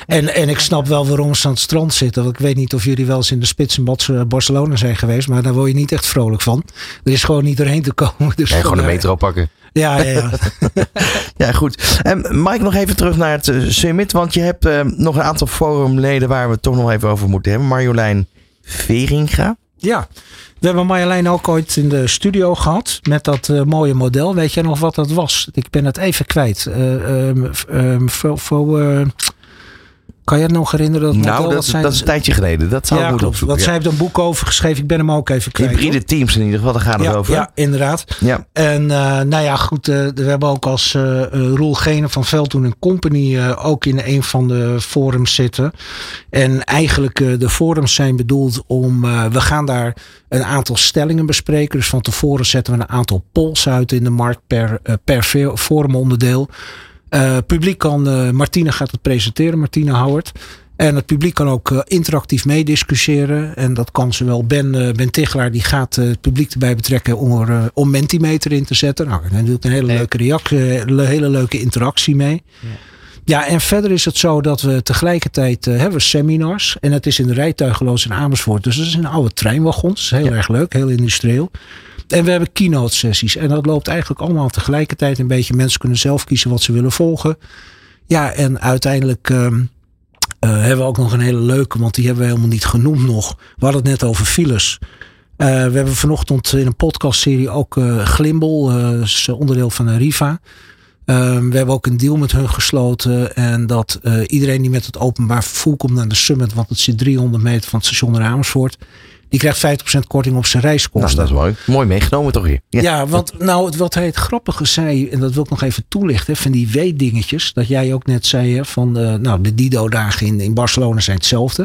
En, en ik snap wel waarom ze aan het strand zitten. Want ik weet niet of jullie wel eens in de spits in Barcelona zijn geweest. Maar daar word je niet echt vrolijk van. Er is gewoon niet doorheen te komen. Dus nee, gewoon de metro pakken. Ja, ja, ja. Ja, goed. Um, Mike, nog even terug naar het uh, summit. Want je hebt uh, nog een aantal forumleden waar we het toch nog even over moeten hebben. Marjolein Veringa. Ja, we hebben Marjolein ook ooit in de studio gehad met dat uh, mooie model. Weet jij nog wat dat was? Ik ben het even kwijt. Uh, um, um, voor, voor, uh, kan je het nog herinneren? Dat model, nou, dat, dat, zijn, dat is een tijdje geleden. Dat zou ja, ik moeten klopt. opzoeken. Want zij heeft een boek over geschreven. Ik ben hem ook even kwijt. Hybride hoor. Teams in ieder geval, daar gaat het ja, over. Ja, inderdaad. Ja. En uh, nou ja, goed. Uh, we hebben ook als uh, uh, Roel Gene van Veldhoen en Company uh, ook in een van de forums zitten. En eigenlijk uh, de forums zijn bedoeld om... Uh, we gaan daar een aantal stellingen bespreken. Dus van tevoren zetten we een aantal polls uit in de markt per, uh, per forumonderdeel. Uh, publiek kan... Uh, Martine gaat het presenteren. Martine Howard. En het publiek kan ook uh, interactief meediscussiëren. En dat kan zowel Ben, uh, Ben Tichelaar, die gaat uh, het publiek erbij betrekken om, uh, om Mentimeter in te zetten. Nou, dan doet een hele nee. leuke reactie, een hele leuke interactie mee. Ja. Ja, en verder is het zo dat we tegelijkertijd uh, hebben we seminars. En het is in de rijtuigenloods in Amersfoort. Dus dat is een oude treinwagons. Heel ja. erg leuk, heel industrieel. En we hebben keynote sessies. En dat loopt eigenlijk allemaal tegelijkertijd een beetje. Mensen kunnen zelf kiezen wat ze willen volgen. Ja, en uiteindelijk... Um, Uh, hebben we ook nog een hele leuke, want die hebben we helemaal niet genoemd nog. We hadden het net over files. Uh, we hebben vanochtend in een podcastserie ook uh, Glimbal, uh, is onderdeel van de Riva. Uh, we hebben ook een deal met hun gesloten. En dat uh, iedereen die met het openbaar vervoer komt naar de summit, want het zit driehonderd meter van het station naar Amersfoort, die krijgt vijftig procent korting op zijn reiskosten. Nou, dat is mooi. Mooi meegenomen toch hier. Ja, ja want nou, wat hij het grappige zei, en dat wil ik nog even toelichten, van die weetdingetjes, dat jij ook net zei, hè, van uh, nou, de Dido-dagen in, in Barcelona zijn hetzelfde.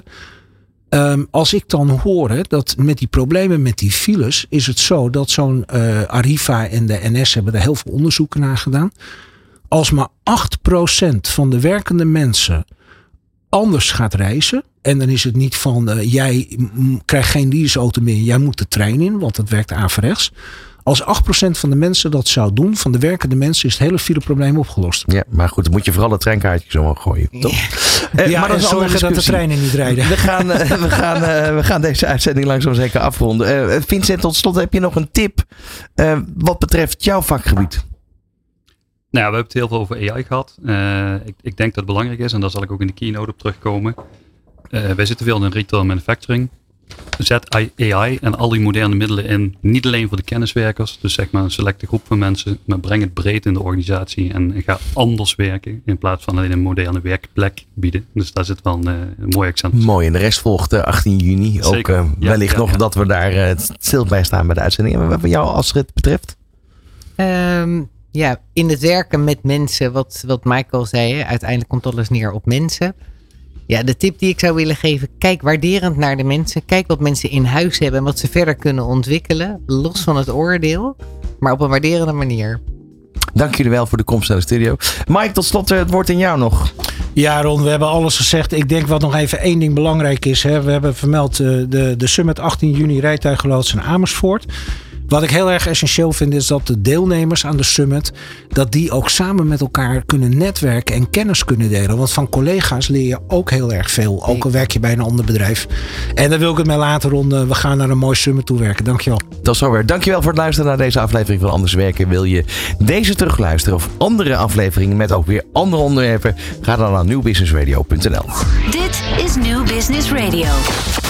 Um, als ik dan hoor hè, dat met die problemen met die files, is het zo dat zo'n uh, Arriva en de N S hebben er heel veel onderzoeken naar gedaan. Als maar acht procent van de werkende mensen anders gaat reizen. En dan is het niet van uh, jij m- krijgt geen leaseauto meer. Jij moet de trein in, want dat werkt averechts. Als acht procent van de mensen dat zou doen, van de werkende mensen, is het hele fileprobleem opgelost. Ja, maar goed, dan moet je vooral de treinkaartjes omhoog gooien. Toch? Ja, uh, ja maar dat is zorgen dat de treinen niet rijden. We gaan, uh, we, gaan, uh, we gaan deze uitzending langzaam zeker afronden. Uh, Vincent, tot slot heb je nog een tip uh, wat betreft jouw vakgebied? Nou ja, we hebben het heel veel over A I gehad. Uh, ik, ik denk dat het belangrijk is, en daar zal ik ook in de keynote op terugkomen. Uh, wij zitten veel in retail manufacturing. Zet A I en al die moderne middelen in, niet alleen voor de kenniswerkers, dus zeg maar een selecte groep van mensen, maar breng het breed in de organisatie en ga anders werken in plaats van alleen een moderne werkplek bieden. Dus daar zit wel een, een mooi accent. Mooi, en de rest volgt uh, achttien juni. Zeker. Ook uh, ja, wellicht ja, nog ja. dat we daar uh, stil bij staan bij de uitzending. En wat jou als het betreft? Um, ja, in het werken met mensen, wat, wat Michael zei, hè, uiteindelijk komt alles neer op mensen. Ja, de tip die ik zou willen geven, kijk waarderend naar de mensen. Kijk wat mensen in huis hebben en wat ze verder kunnen ontwikkelen. Los van het oordeel, maar op een waarderende manier. Dank jullie wel voor de komst naar de studio. Mike, tot slot het woord in jou nog. Ja, Ron, we hebben alles gezegd. Ik denk wat nog even één ding belangrijk is. Hè. We hebben vermeld uh, de, de Summit achttien juni rijtuigenloods in Amersfoort. Wat ik heel erg essentieel vind is dat de deelnemers aan de summit, dat die ook samen met elkaar kunnen netwerken en kennis kunnen delen. Want van collega's leer je ook heel erg veel. Ook al werk je bij een ander bedrijf. En daar wil ik het mee laten, Ron. We gaan naar een mooi summit toe werken. Dankjewel. Dat is zover. Dankjewel voor het luisteren naar deze aflevering van Anders Werken. Wil je deze terugluisteren of andere afleveringen met ook weer andere onderwerpen? Ga dan naar nieuw business radio punt n l. Dit is New Business Radio.